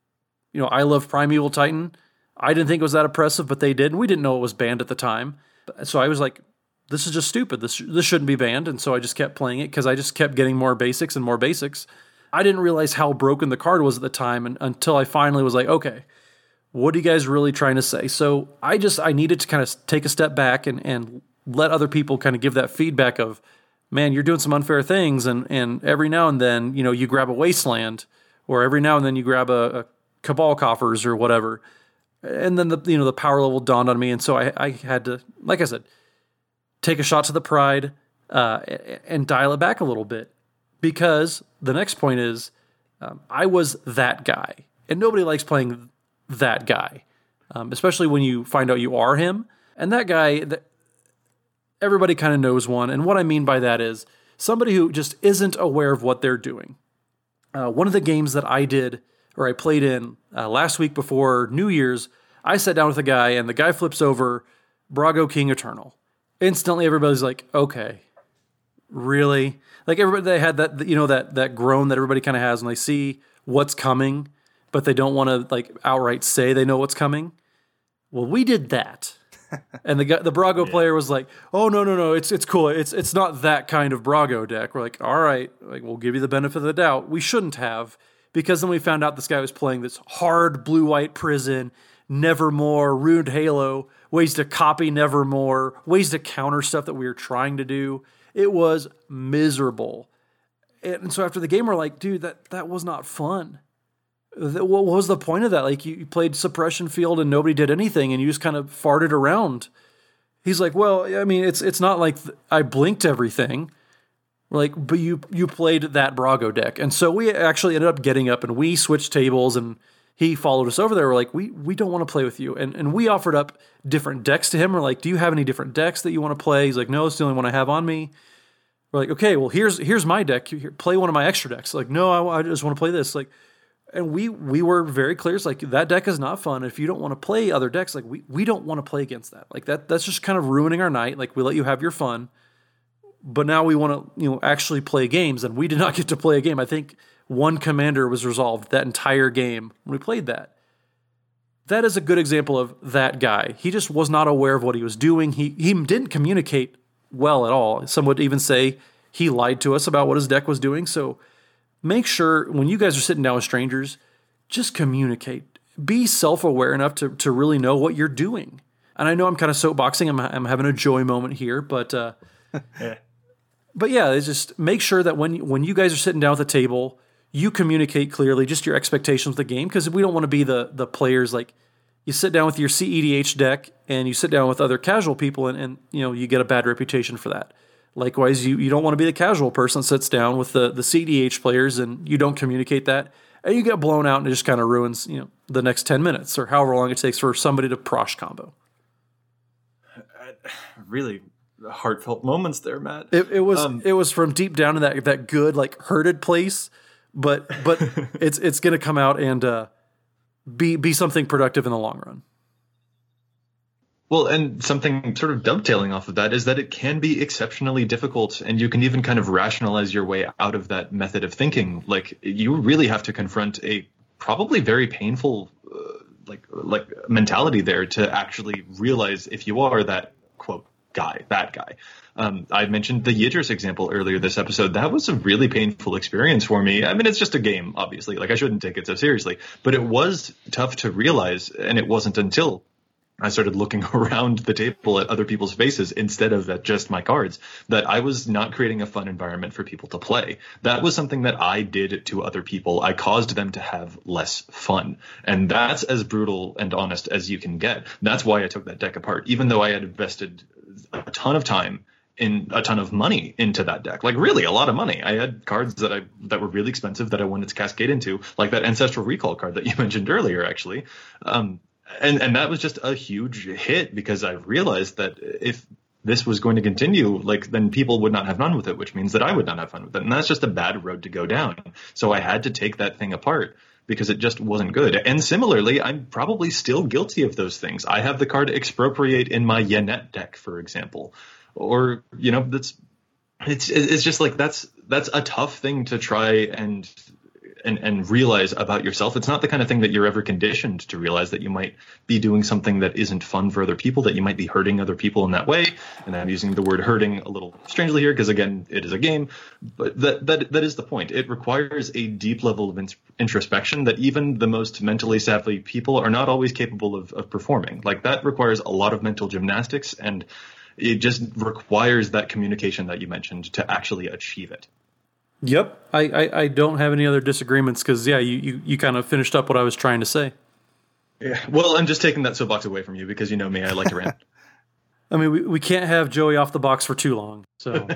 I love Primeval Titan. I didn't think it was that oppressive, but they did, and we didn't know it was banned at the time. So I was like, this is just stupid. This shouldn't be banned, and so I just kept playing it because I just kept getting more basics and more basics. I didn't realize how broken the card was at the time until I finally was like, okay, what are you guys really trying to say? So I needed to kind of take a step back and let other people kind of give that feedback of, man, you're doing some unfair things, and every now and then, you grab a Wasteland, or every now and then you grab a Cabal Coffers or whatever. And then the power level dawned on me, and so I had to, like I said, take a shot to the pride and dial it back a little bit, because the next point is I was that guy, and nobody likes playing that guy, especially when you find out you are him. And that guy, everybody kind of knows one, and what I mean by that is somebody who just isn't aware of what they're doing. One of the games that I played in last week before New Year's, I sat down with a guy, and the guy flips over Brago King Eternal. Instantly, everybody's like, okay, really? Like, everybody, they had that, that groan that everybody kind of has when they see what's coming, but they don't want to, like, outright say they know what's coming. Well, we did that. And the Brago player was like, "Oh no, it's cool. It's not that kind of Brago deck." We're like, "All right, like we'll give you the benefit of the doubt." We shouldn't have, because then we found out this guy was playing this hard blue-white Prison, Nevermore, Ruined Halo, ways to copy Nevermore, ways to counter stuff that we were trying to do. It was miserable. And so after the game, we're like, dude, that was not fun. What was the point of that? Like, you played Suppression Field and nobody did anything, and you just kind of farted around. He's like, well, I mean, it's not like I blinked everything. We're like, but you played that Brago deck. And so we actually ended up getting up, and we switched tables, and he followed us over there. We're like, we don't want to play with you. And we offered up different decks to him. We're like, do you have any different decks that you want to play? He's like, no, it's the only one I have on me. We're like, okay, well, here's my deck. Here, play one of my extra decks. Like, no, I just want to play this. Like, and we were very clear. It's like, that deck is not fun. If you don't want to play other decks, like we don't want to play against that. Like that's just kind of ruining our night. Like, we let you have your fun, but now we want to, actually play games, and we did not get to play a game. I think one commander was resolved that entire game when we played that. That is a good example of that guy. He just was not aware of what he was doing. He didn't communicate well at all. Some would even say he lied to us about what his deck was doing. So make sure when you guys are sitting down with strangers, just communicate. Be self-aware enough to really know what you're doing. And I know I'm kind of soapboxing. I'm having a joy moment here, but but yeah, it's just make sure that when you guys are sitting down at the table, you communicate clearly just your expectations of the game, because we don't want to be the players like you sit down with your CEDH deck and you sit down with other casual people and you get a bad reputation for that. Likewise, you don't want to be the casual person that sits down with the CEDH players and you don't communicate that, and you get blown out and it just kind of ruins the next 10 minutes or however long it takes for somebody to Prosh combo. Really heartfelt moments there, Matt. It was from deep down in that good, like, hurted place, but it's going to come out and be something productive in the long run. Well, and something sort of dovetailing off of that is that it can be exceptionally difficult, and you can even kind of rationalize your way out of that method of thinking. Like, you really have to confront a probably very painful like mentality there to actually realize if you are that quote guy, that guy. I mentioned the Yidris example earlier this episode. That was a really painful experience for me. I mean, it's just a game, obviously. Like, I shouldn't take it so seriously. But it was tough to realize, and it wasn't until I started looking around the table at other people's faces instead of at just my cards, that I was not creating a fun environment for people to play. That was something that I did to other people. I caused them to have less fun. And that's as brutal and honest as you can get. That's why I took that deck apart, even though I had invested a ton of time in a ton of money into that deck, like really a lot of money. I had cards that were really expensive that I wanted to cascade into, like that Ancestral Recall card that you mentioned earlier, actually. And that was just a huge hit, because I realized that if this was going to continue, like, then people would not have fun with it, which means that I would not have fun with it. And that's just a bad road to go down. So I had to take that thing apart because it just wasn't good. And similarly, I'm probably still guilty of those things. I have the card Expropriate in my Yenet deck, for example. Or, it's just like that's a tough thing to try and realize about yourself. It's not the kind of thing that you're ever conditioned to realize, that you might be doing something that isn't fun for other people, that you might be hurting other people in that way. And I'm using the word hurting a little strangely here because, again, it is a game. But that is the point. It requires a deep level of introspection that even the most mentally savvy people are not always capable of performing. Like, that requires a lot of mental gymnastics, and it just requires that communication that you mentioned to actually achieve it. Yep. I don't have any other disagreements, because, yeah, you kind of finished up what I was trying to say. Yeah. Well, I'm just taking that soapbox away from you because you know me. I like to rant. I mean, we can't have Joey off the box for too long. So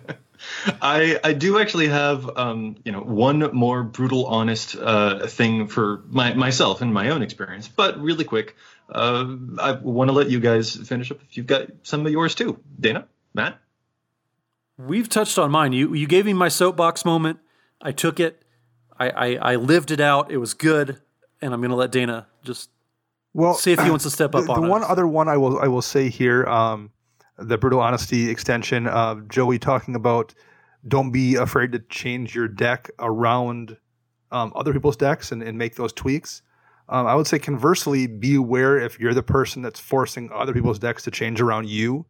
I do actually have, one more brutal, honest thing for myself and my own experience. But really quick, I want to let you guys finish up if you've got some of yours too. Dana, Matt? We've touched on mine. You gave me my soapbox moment. I took it. I lived it out. It was good. And I'm going to let Dana just see if he wants to step up on it. The one other one I will say here, the brutal honesty extension of Joey talking about don't be afraid to change your deck around other people's decks and make those tweaks. I would say conversely, be aware if you're the person that's forcing other people's decks to change around you.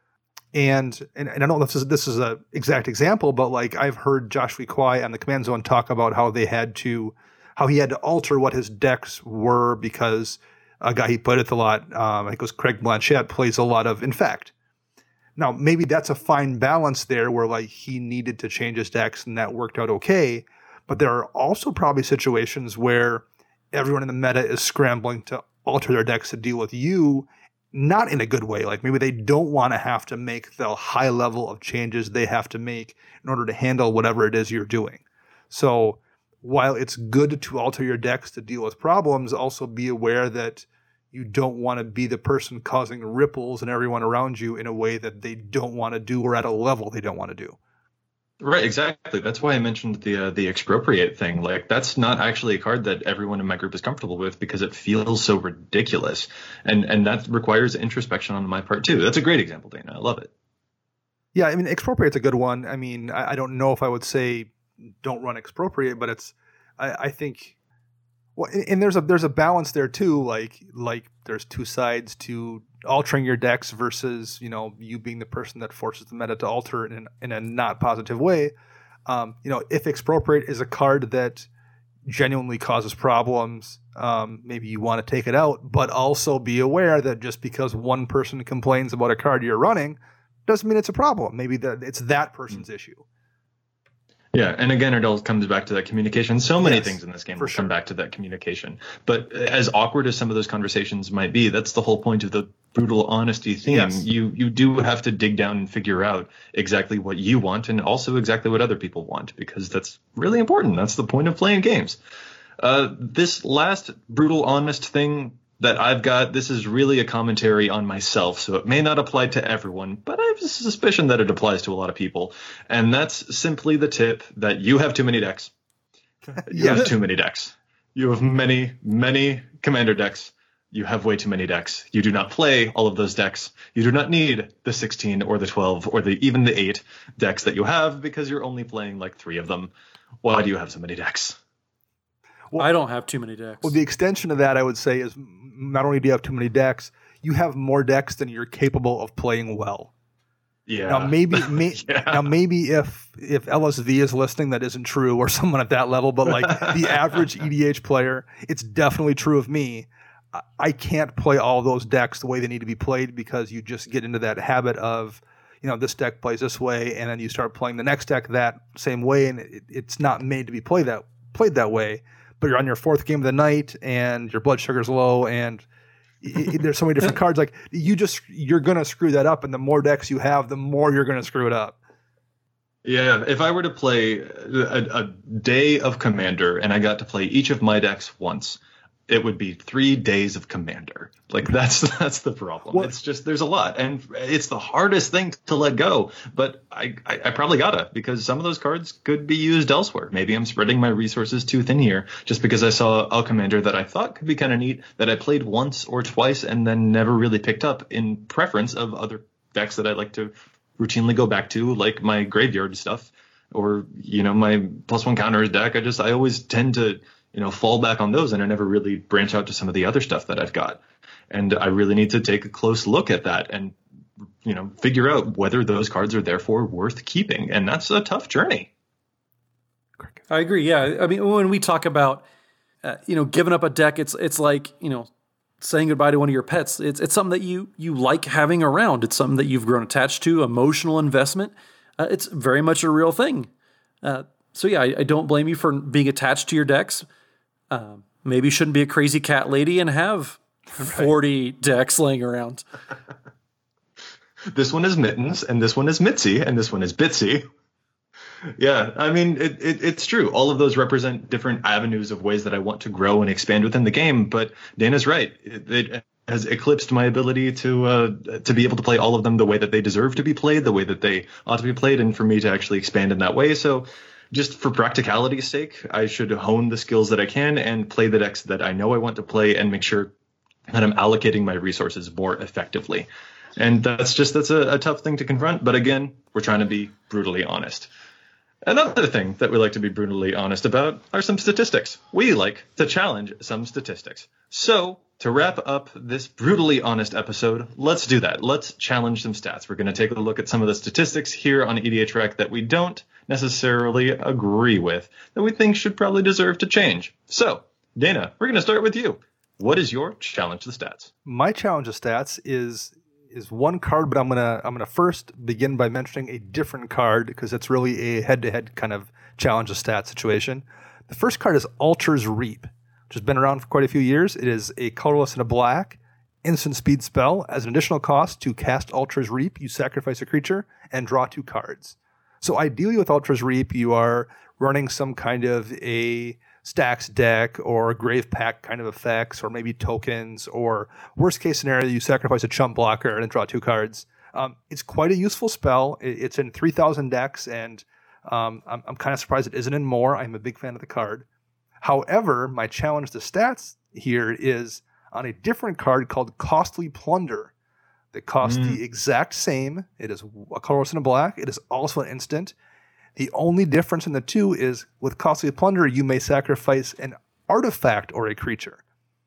And I don't know if this is a exact example, but like I've heard Josh Kwai on the Command Zone talk about how he had to alter what his decks were because a guy he played with a lot, I think it was Craig Blanchett, plays a lot of Infect. Now, maybe that's a fine balance there where like he needed to change his decks and that worked out okay. But there are also probably situations where everyone in the meta is scrambling to alter their decks to deal with you, not in a good way. Like maybe they don't want to have to make the high level of changes they have to make in order to handle whatever it is you're doing. So while it's good to alter your decks to deal with problems, also be aware that you don't want to be the person causing ripples in everyone around you in a way that they don't want to do or at a level they don't want to do. Right, exactly. That's why I mentioned the expropriate thing. Like, that's not actually a card that everyone in my group is comfortable with because it feels so ridiculous, and that requires introspection on my part too. That's a great example, Dana. I love it. Yeah, I mean, expropriate's a good one. I mean, I don't know if I would say don't run expropriate, but it's I think. Well, and there's a balance there too. Like there's two sides to altering your decks versus, you know, you being the person that forces the meta to alter it in a not positive way. You know, if expropriate is a card that genuinely causes problems, maybe you want to take it out, but also be aware that just because one person complains about a card you're running doesn't mean it's a problem. Maybe that it's that person's issue. Yeah, and again, it all comes back to that communication. So many Yes, things in this game for will sure. come back to that communication. But as awkward as some of those conversations might be, that's the whole point of the brutal honesty theme. Yes. You do have to dig down and figure out exactly what you want and also exactly what other people want, because that's really important. That's the point of playing games. This last brutal honest thing that I've got, this is really a commentary on myself, so it may not apply to everyone, but I have a suspicion that it applies to a lot of people. And that's simply the tip that you have too many decks. You have too many decks. You have many, many commander decks. You have way too many decks. You do not play all of those decks. You do not need the 16 or the 12 or even the 8 decks that you have because you're only playing like 3 of them. Why do you have so many decks? Well, I don't have too many decks. Well, the extension of that, I would say, is not only do you have too many decks, you have more decks than you're capable of playing well. Yeah. Now, maybe Yeah. now maybe if LSV is listening, that isn't true, or someone at that level. But like the average EDH player, it's definitely true of me. I can't play all those decks the way they need to be played because you just get into that habit of, you know, this deck plays this way, and then you start playing the next deck that same way, and it's not made to be played that way. But you're on your 4th game of the night and your blood sugar's low and there's so many different cards. Like you're going to screw that up. And the more decks you have, the more you're going to screw it up. Yeah. If I were to play a day of Commander and I got to play each of my decks once, it would be 3 days of Commander. Like that's the problem. Well, it's just, there's a lot, and it's the hardest thing to let go, but I probably gotta, because some of those cards could be used elsewhere. Maybe I'm spreading my resources too thin here just because I saw a commander that I thought could be kind of neat that I played once or twice and then never really picked up in preference of other decks that I like to routinely go back to, like my graveyard stuff or, you know, my +1 counters deck. I always tend to, you know, fall back on those, and I never really branch out to some of the other stuff that I've got. And I really need to take a close look at that and, you know, figure out whether those cards are therefore worth keeping. And that's a tough journey. I agree. Yeah. I mean, when we talk about, you know, giving up a deck, it's like, you know, saying goodbye to one of your pets. It's something that you like having around. It's something that you've grown attached to, emotional investment. It's very much a real thing. So yeah, I don't blame you for being attached to your decks. Maybe you shouldn't be a crazy cat lady and have 40 decks laying around. This one is Mittens, and this one is Mitzi, and this one is Bitsy. Yeah, I mean, it's true. All of those represent different avenues of ways that I want to grow and expand within the game. But Dana's right. It has eclipsed my ability to be able to play all of them the way that they deserve to be played, the way that they ought to be played, and for me to actually expand in that way. So just for practicality's sake, I should hone the skills that I can and play the decks that I know I want to play and make sure that I'm allocating my resources more effectively. And that's a tough thing to confront. But again, we're trying to be brutally honest. Another thing that we like to be brutally honest about are some statistics. We like to challenge some statistics. So, to wrap up this brutally honest episode, let's do that. Let's challenge some stats. We're going to take a look at some of the statistics here on EDH Rec that we don't necessarily agree with, that we think should probably deserve to change. So, Dana, we're going to start with you. What is your challenge to the stats? My challenge of stats is one card, but I'm gonna first begin by mentioning a different card because it's really a head-to-head kind of challenge of stats situation. The first card is Altar's Reap, which has been around for quite a few years. It is a colorless and a black instant speed spell. As an additional cost to cast Altar's Reap, you sacrifice a creature and draw 2 cards. So ideally with Altar's Reap, you are running some kind of a stacks deck or grave pack kind of effects, or maybe tokens, or worst case scenario, you sacrifice a chump blocker and draw 2 cards. It's quite a useful spell. It's in 3,000 decks, and I'm kind of surprised it isn't in more. I'm a big fan of the card. However, my challenge to stats here is on a different card called Costly Plunder that costs the exact same. It is a colorless and a black. It is also an instant. The only difference in the two is with Costly Plunder, you may sacrifice an artifact or a creature.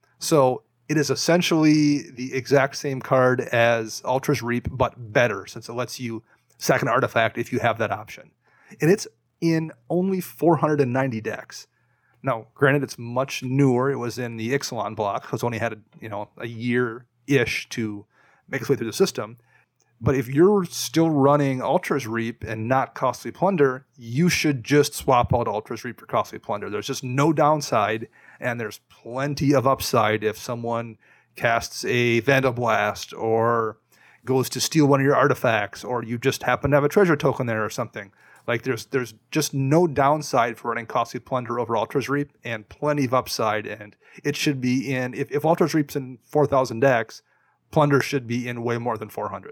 So it is essentially the exact same card as Altar's Reap, but better, since it lets you sack an artifact if you have that option. And it's in only 490 decks. Now, granted, it's much newer. It was in the Ixalan block, so it's only had a year-ish to make its way through the system. But if you're still running Altar's Reap and not Costly Plunder, you should just swap out Altar's Reap for Costly Plunder. There's just no downside, and there's plenty of upside if someone casts a Vandal Blast or goes to steal one of your artifacts, or you just happen to have a treasure token there or something. Like there's just no downside for running Costly Plunder over Altar's Reap, and plenty of upside. And it should be in, if Altar's Reap's in 4,000 decks, Plunder should be in way more than 400.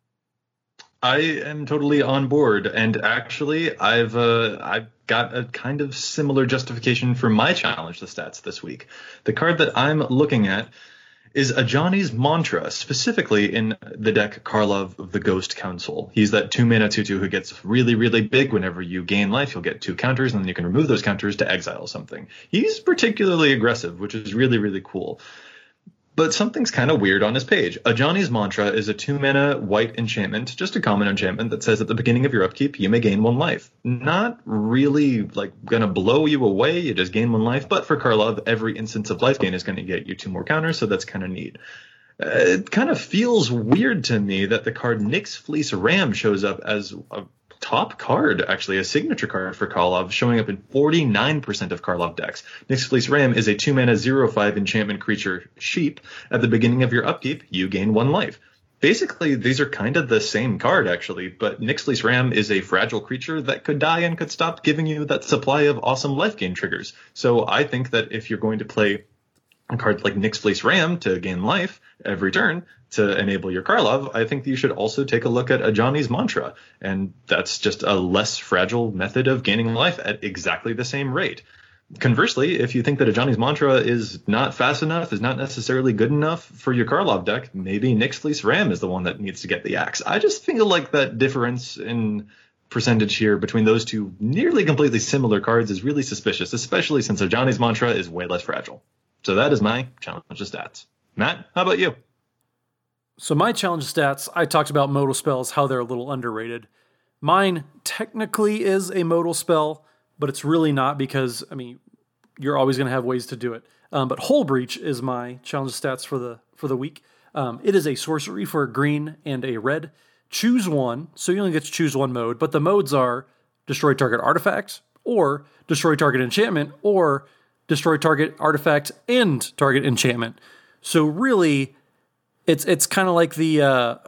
I am totally on board, and actually, I've got a kind of similar justification for my challenge to stats this week. The card that I'm looking at is Ajani's Mantra, specifically in the deck Karlov of the Ghost Council. He's that 2-mana 2/2 who gets really, really big. Whenever you gain life, you'll get 2 counters, and then you can remove those counters to exile something. He's particularly aggressive, which is really, really cool. But something's kind of weird on his page. Ajani's Mantra is a 2-mana white enchantment, just a common enchantment that says at the beginning of your upkeep, you may gain 1 life. Not really going to blow you away, you just gain 1 life, but for Karlov, every instance of life gain is going to get you 2 more counters, so that's kind of neat. It kind of feels weird to me that the card Nyx Fleece Ram shows up as a top card, actually, a signature card for Karlov, showing up in 49% of Karlov decks. Nyx Fleece Ram is a 2-mana 0/5 enchantment creature sheep. At the beginning of your upkeep, you gain 1 life. Basically, these are kind of the same card, actually, but Nyx Fleece Ram is a fragile creature that could die and could stop giving you that supply of awesome life gain triggers. So I think that if you're going to play a card like Nyx Fleece Ram to gain life every turn to enable your Karlov, I think you should also take a look at Ajani's Mantra. And that's just a less fragile method of gaining life at exactly the same rate. Conversely, if you think that Ajani's Mantra is not fast enough, is not necessarily good enough for your Karlov deck, maybe Nyx Fleece Ram is the one that needs to get the axe. I just feel like that difference in percentage here between those two nearly completely similar cards is really suspicious, especially since Ajani's Mantra is way less fragile. So that is my challenge to stats. Matt, how about you? So my challenge stats, I talked about modal spells, how they're a little underrated. Mine technically is a modal spell, but it's really not because, you're always going to have ways to do it. But Hull Breach is my challenge stats for the week. It is a sorcery for a green and a red. Choose one, so you only get to choose one mode, but the modes are destroy target artifact, or destroy target enchantment, or destroy target artifact and target enchantment. So really, it's kind of like the,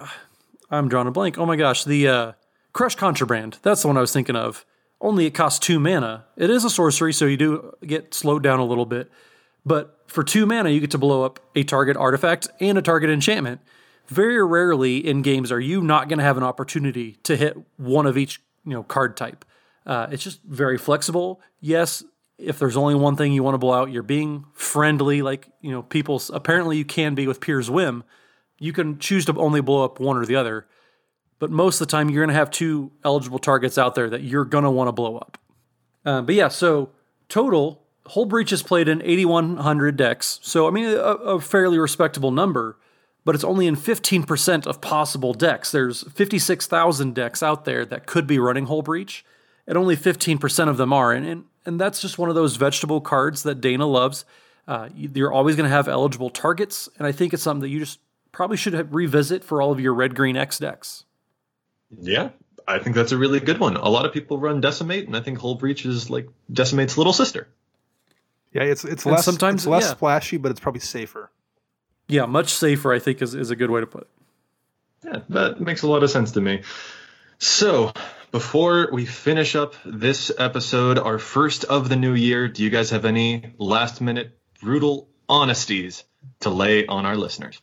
I'm drawing a blank. Oh my gosh, the Crush Contraband. That's the one I was thinking of. Only it costs 2 mana. It is a sorcery, so you do get slowed down a little bit. But for 2 mana, you get to blow up a target artifact and a target enchantment. Very rarely in games are you not going to have an opportunity to hit one of each card type. It's just very flexible. Yes, if there's only one thing you want to blow out, you're being friendly, like people apparently you can be with Pier's Whim. You can choose to only blow up one or the other. but most of the time you're going to have 2 eligible targets out there that you're going to want to blow up. But yeah, so total, Hull Breach is played in 8,100 decks. So, I mean, a fairly respectable number, but it's only in 15% of possible decks. There's 56,000 decks out there that could be running Hull Breach, and only 15% of them are. And that's just one of those vegetable cards that Dana loves. You're always going to have eligible targets, and I think it's something that you just probably should revisit for all of your red-green X decks. Yeah, I think that's a really good one. A lot of people run Decimate, and I think Hull Breach is like Decimate's little sister. Yeah, it's less sometimes less splashy, but it's probably safer. Yeah, much safer, I think, is a good way to put it. Yeah, that makes a lot of sense to me. So, before we finish up this episode, our first of the new year, do you guys have any last-minute brutal honesties to lay on our listeners?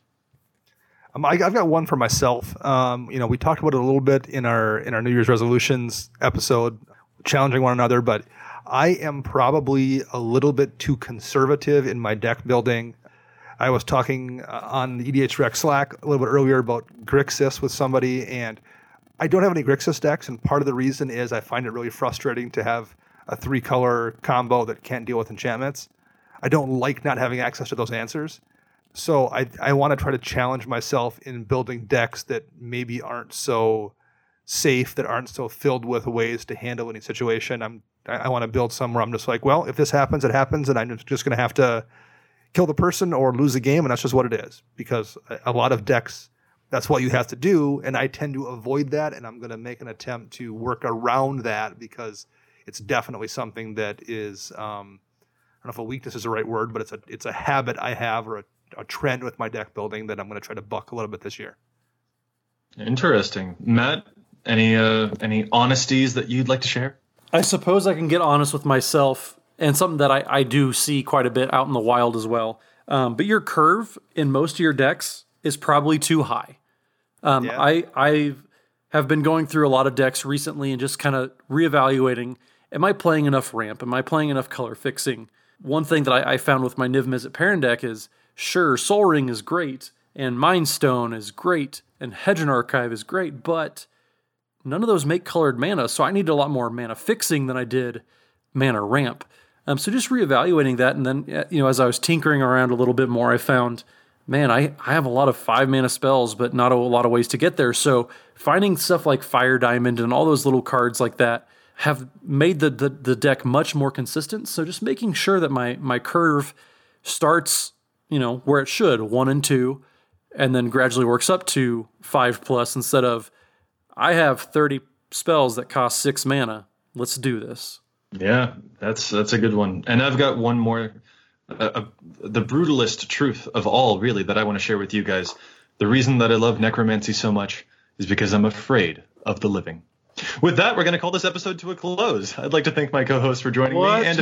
I've got one for myself. We talked about it a little bit in our New Year's resolutions episode, challenging one another, but I am probably a little bit too conservative in my deck building. I was talking on the EDH Rec Slack a little bit earlier about Grixis with somebody, and I don't have any Grixis decks, and part of the reason is I find it really frustrating to have a 3-color combo that can't deal with enchantments. I don't like not having access to those answers. So I want to try to challenge myself in building decks that maybe aren't so safe, that aren't so filled with ways to handle any situation. I want to build some where I'm just like, well, if this happens, it happens, and I'm just going to have to kill the person or lose the game, and that's just what it is. Because a lot of decks, that's what you have to do, and I tend to avoid that, and I'm going to make an attempt to work around that because it's definitely something that is, I don't know if a weakness is the right word, but it's a habit I have or a trend with my deck building that I'm going to try to buck a little bit this year. Interesting. Matt, any honesties that you'd like to share? I suppose I can get honest with myself, and something that I do see quite a bit out in the wild as well. But your curve in most of your decks is probably too high. I have been going through a lot of decks recently and just kind of reevaluating, am I playing enough ramp? Am I playing enough color fixing? One thing that I found with my Niv Mizzet Parent deck is, sure, Sol Ring is great, and Mind Stone is great, and Hedron Archive is great, but none of those make colored mana, so I need a lot more mana fixing than I did mana ramp. So just reevaluating that, and then as I was tinkering around a little bit more, I found, man, I have a lot of 5-mana spells, but not a lot of ways to get there. So finding stuff like Fire Diamond and all those little cards like that have made the deck much more consistent. So just making sure that my curve starts where it should, 1 and 2, and then gradually works up to 5+ instead of, I have 30 spells that cost 6 mana. Let's do this. Yeah, that's a good one. And I've got one more, the brutalist truth of all, really, that I want to share with you guys. The reason that I love necromancy so much is because I'm afraid of the living. With that, we're going to call this episode to a close. I'd like to thank my co-host for joining me. And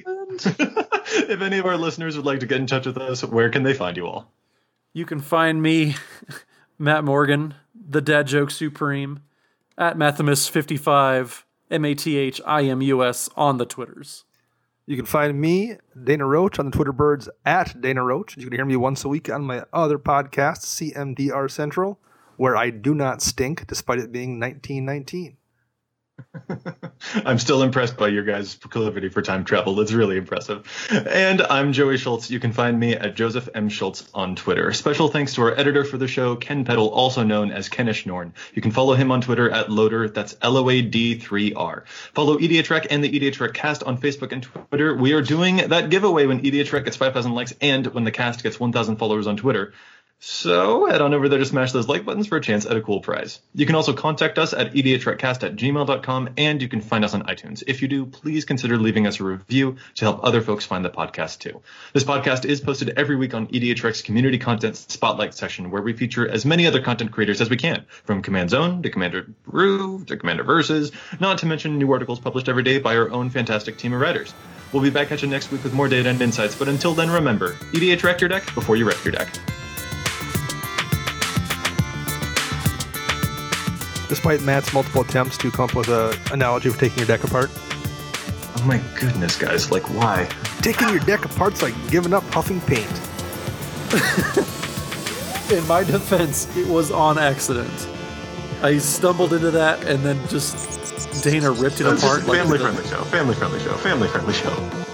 if any of our listeners would like to get in touch with us, where can they find you all? You can find me, Matt Morgan, the Dad Joke Supreme, at Mathimus55, MATHIMUS on the Twitters. You can find me, Dana Roach, on the Twitter birds at Dana Roach. You can hear me once a week on my other podcast, CMDR Central, where I do not stink, despite it being 1919. I'm still impressed by your guys' proclivity for time travel. It's really impressive. And I'm Joey Schultz. You can find me at Joseph M. Schultz on Twitter. Special thanks to our editor for the show, Ken Peddle, also known as Kenish Norn. You can follow him on Twitter at Loader. That's LOAD3R. Follow EDH Rec and the EDH Rec cast on Facebook and Twitter. We are doing that giveaway when EDH Rec gets 5,000 likes and when the cast gets 1,000 followers on Twitter. So head on over there to smash those like buttons for a chance at a cool prize. You can also contact us at edhrecast@gmail.com, and you can find us on iTunes. If you do, please consider leaving us a review to help other folks find the podcast too. This podcast is posted every week on EDHREC's Community Content Spotlight section, where we feature as many other content creators as we can, from Command Zone to Commander Brew to Commander Versus, not to mention new articles published every day by our own fantastic team of writers. We'll be back at you next week with more data and insights, but until then, remember, EDH Rec your deck before you wreck your deck. Despite Matt's multiple attempts to come up with an analogy for taking your deck apart. Oh my goodness, guys, like why? Taking your deck apart's like giving up huffing paint. In my defense, it was on accident. I stumbled into that, and then just Dana ripped it apart. Family friendly show. Family friendly show. Family friendly show.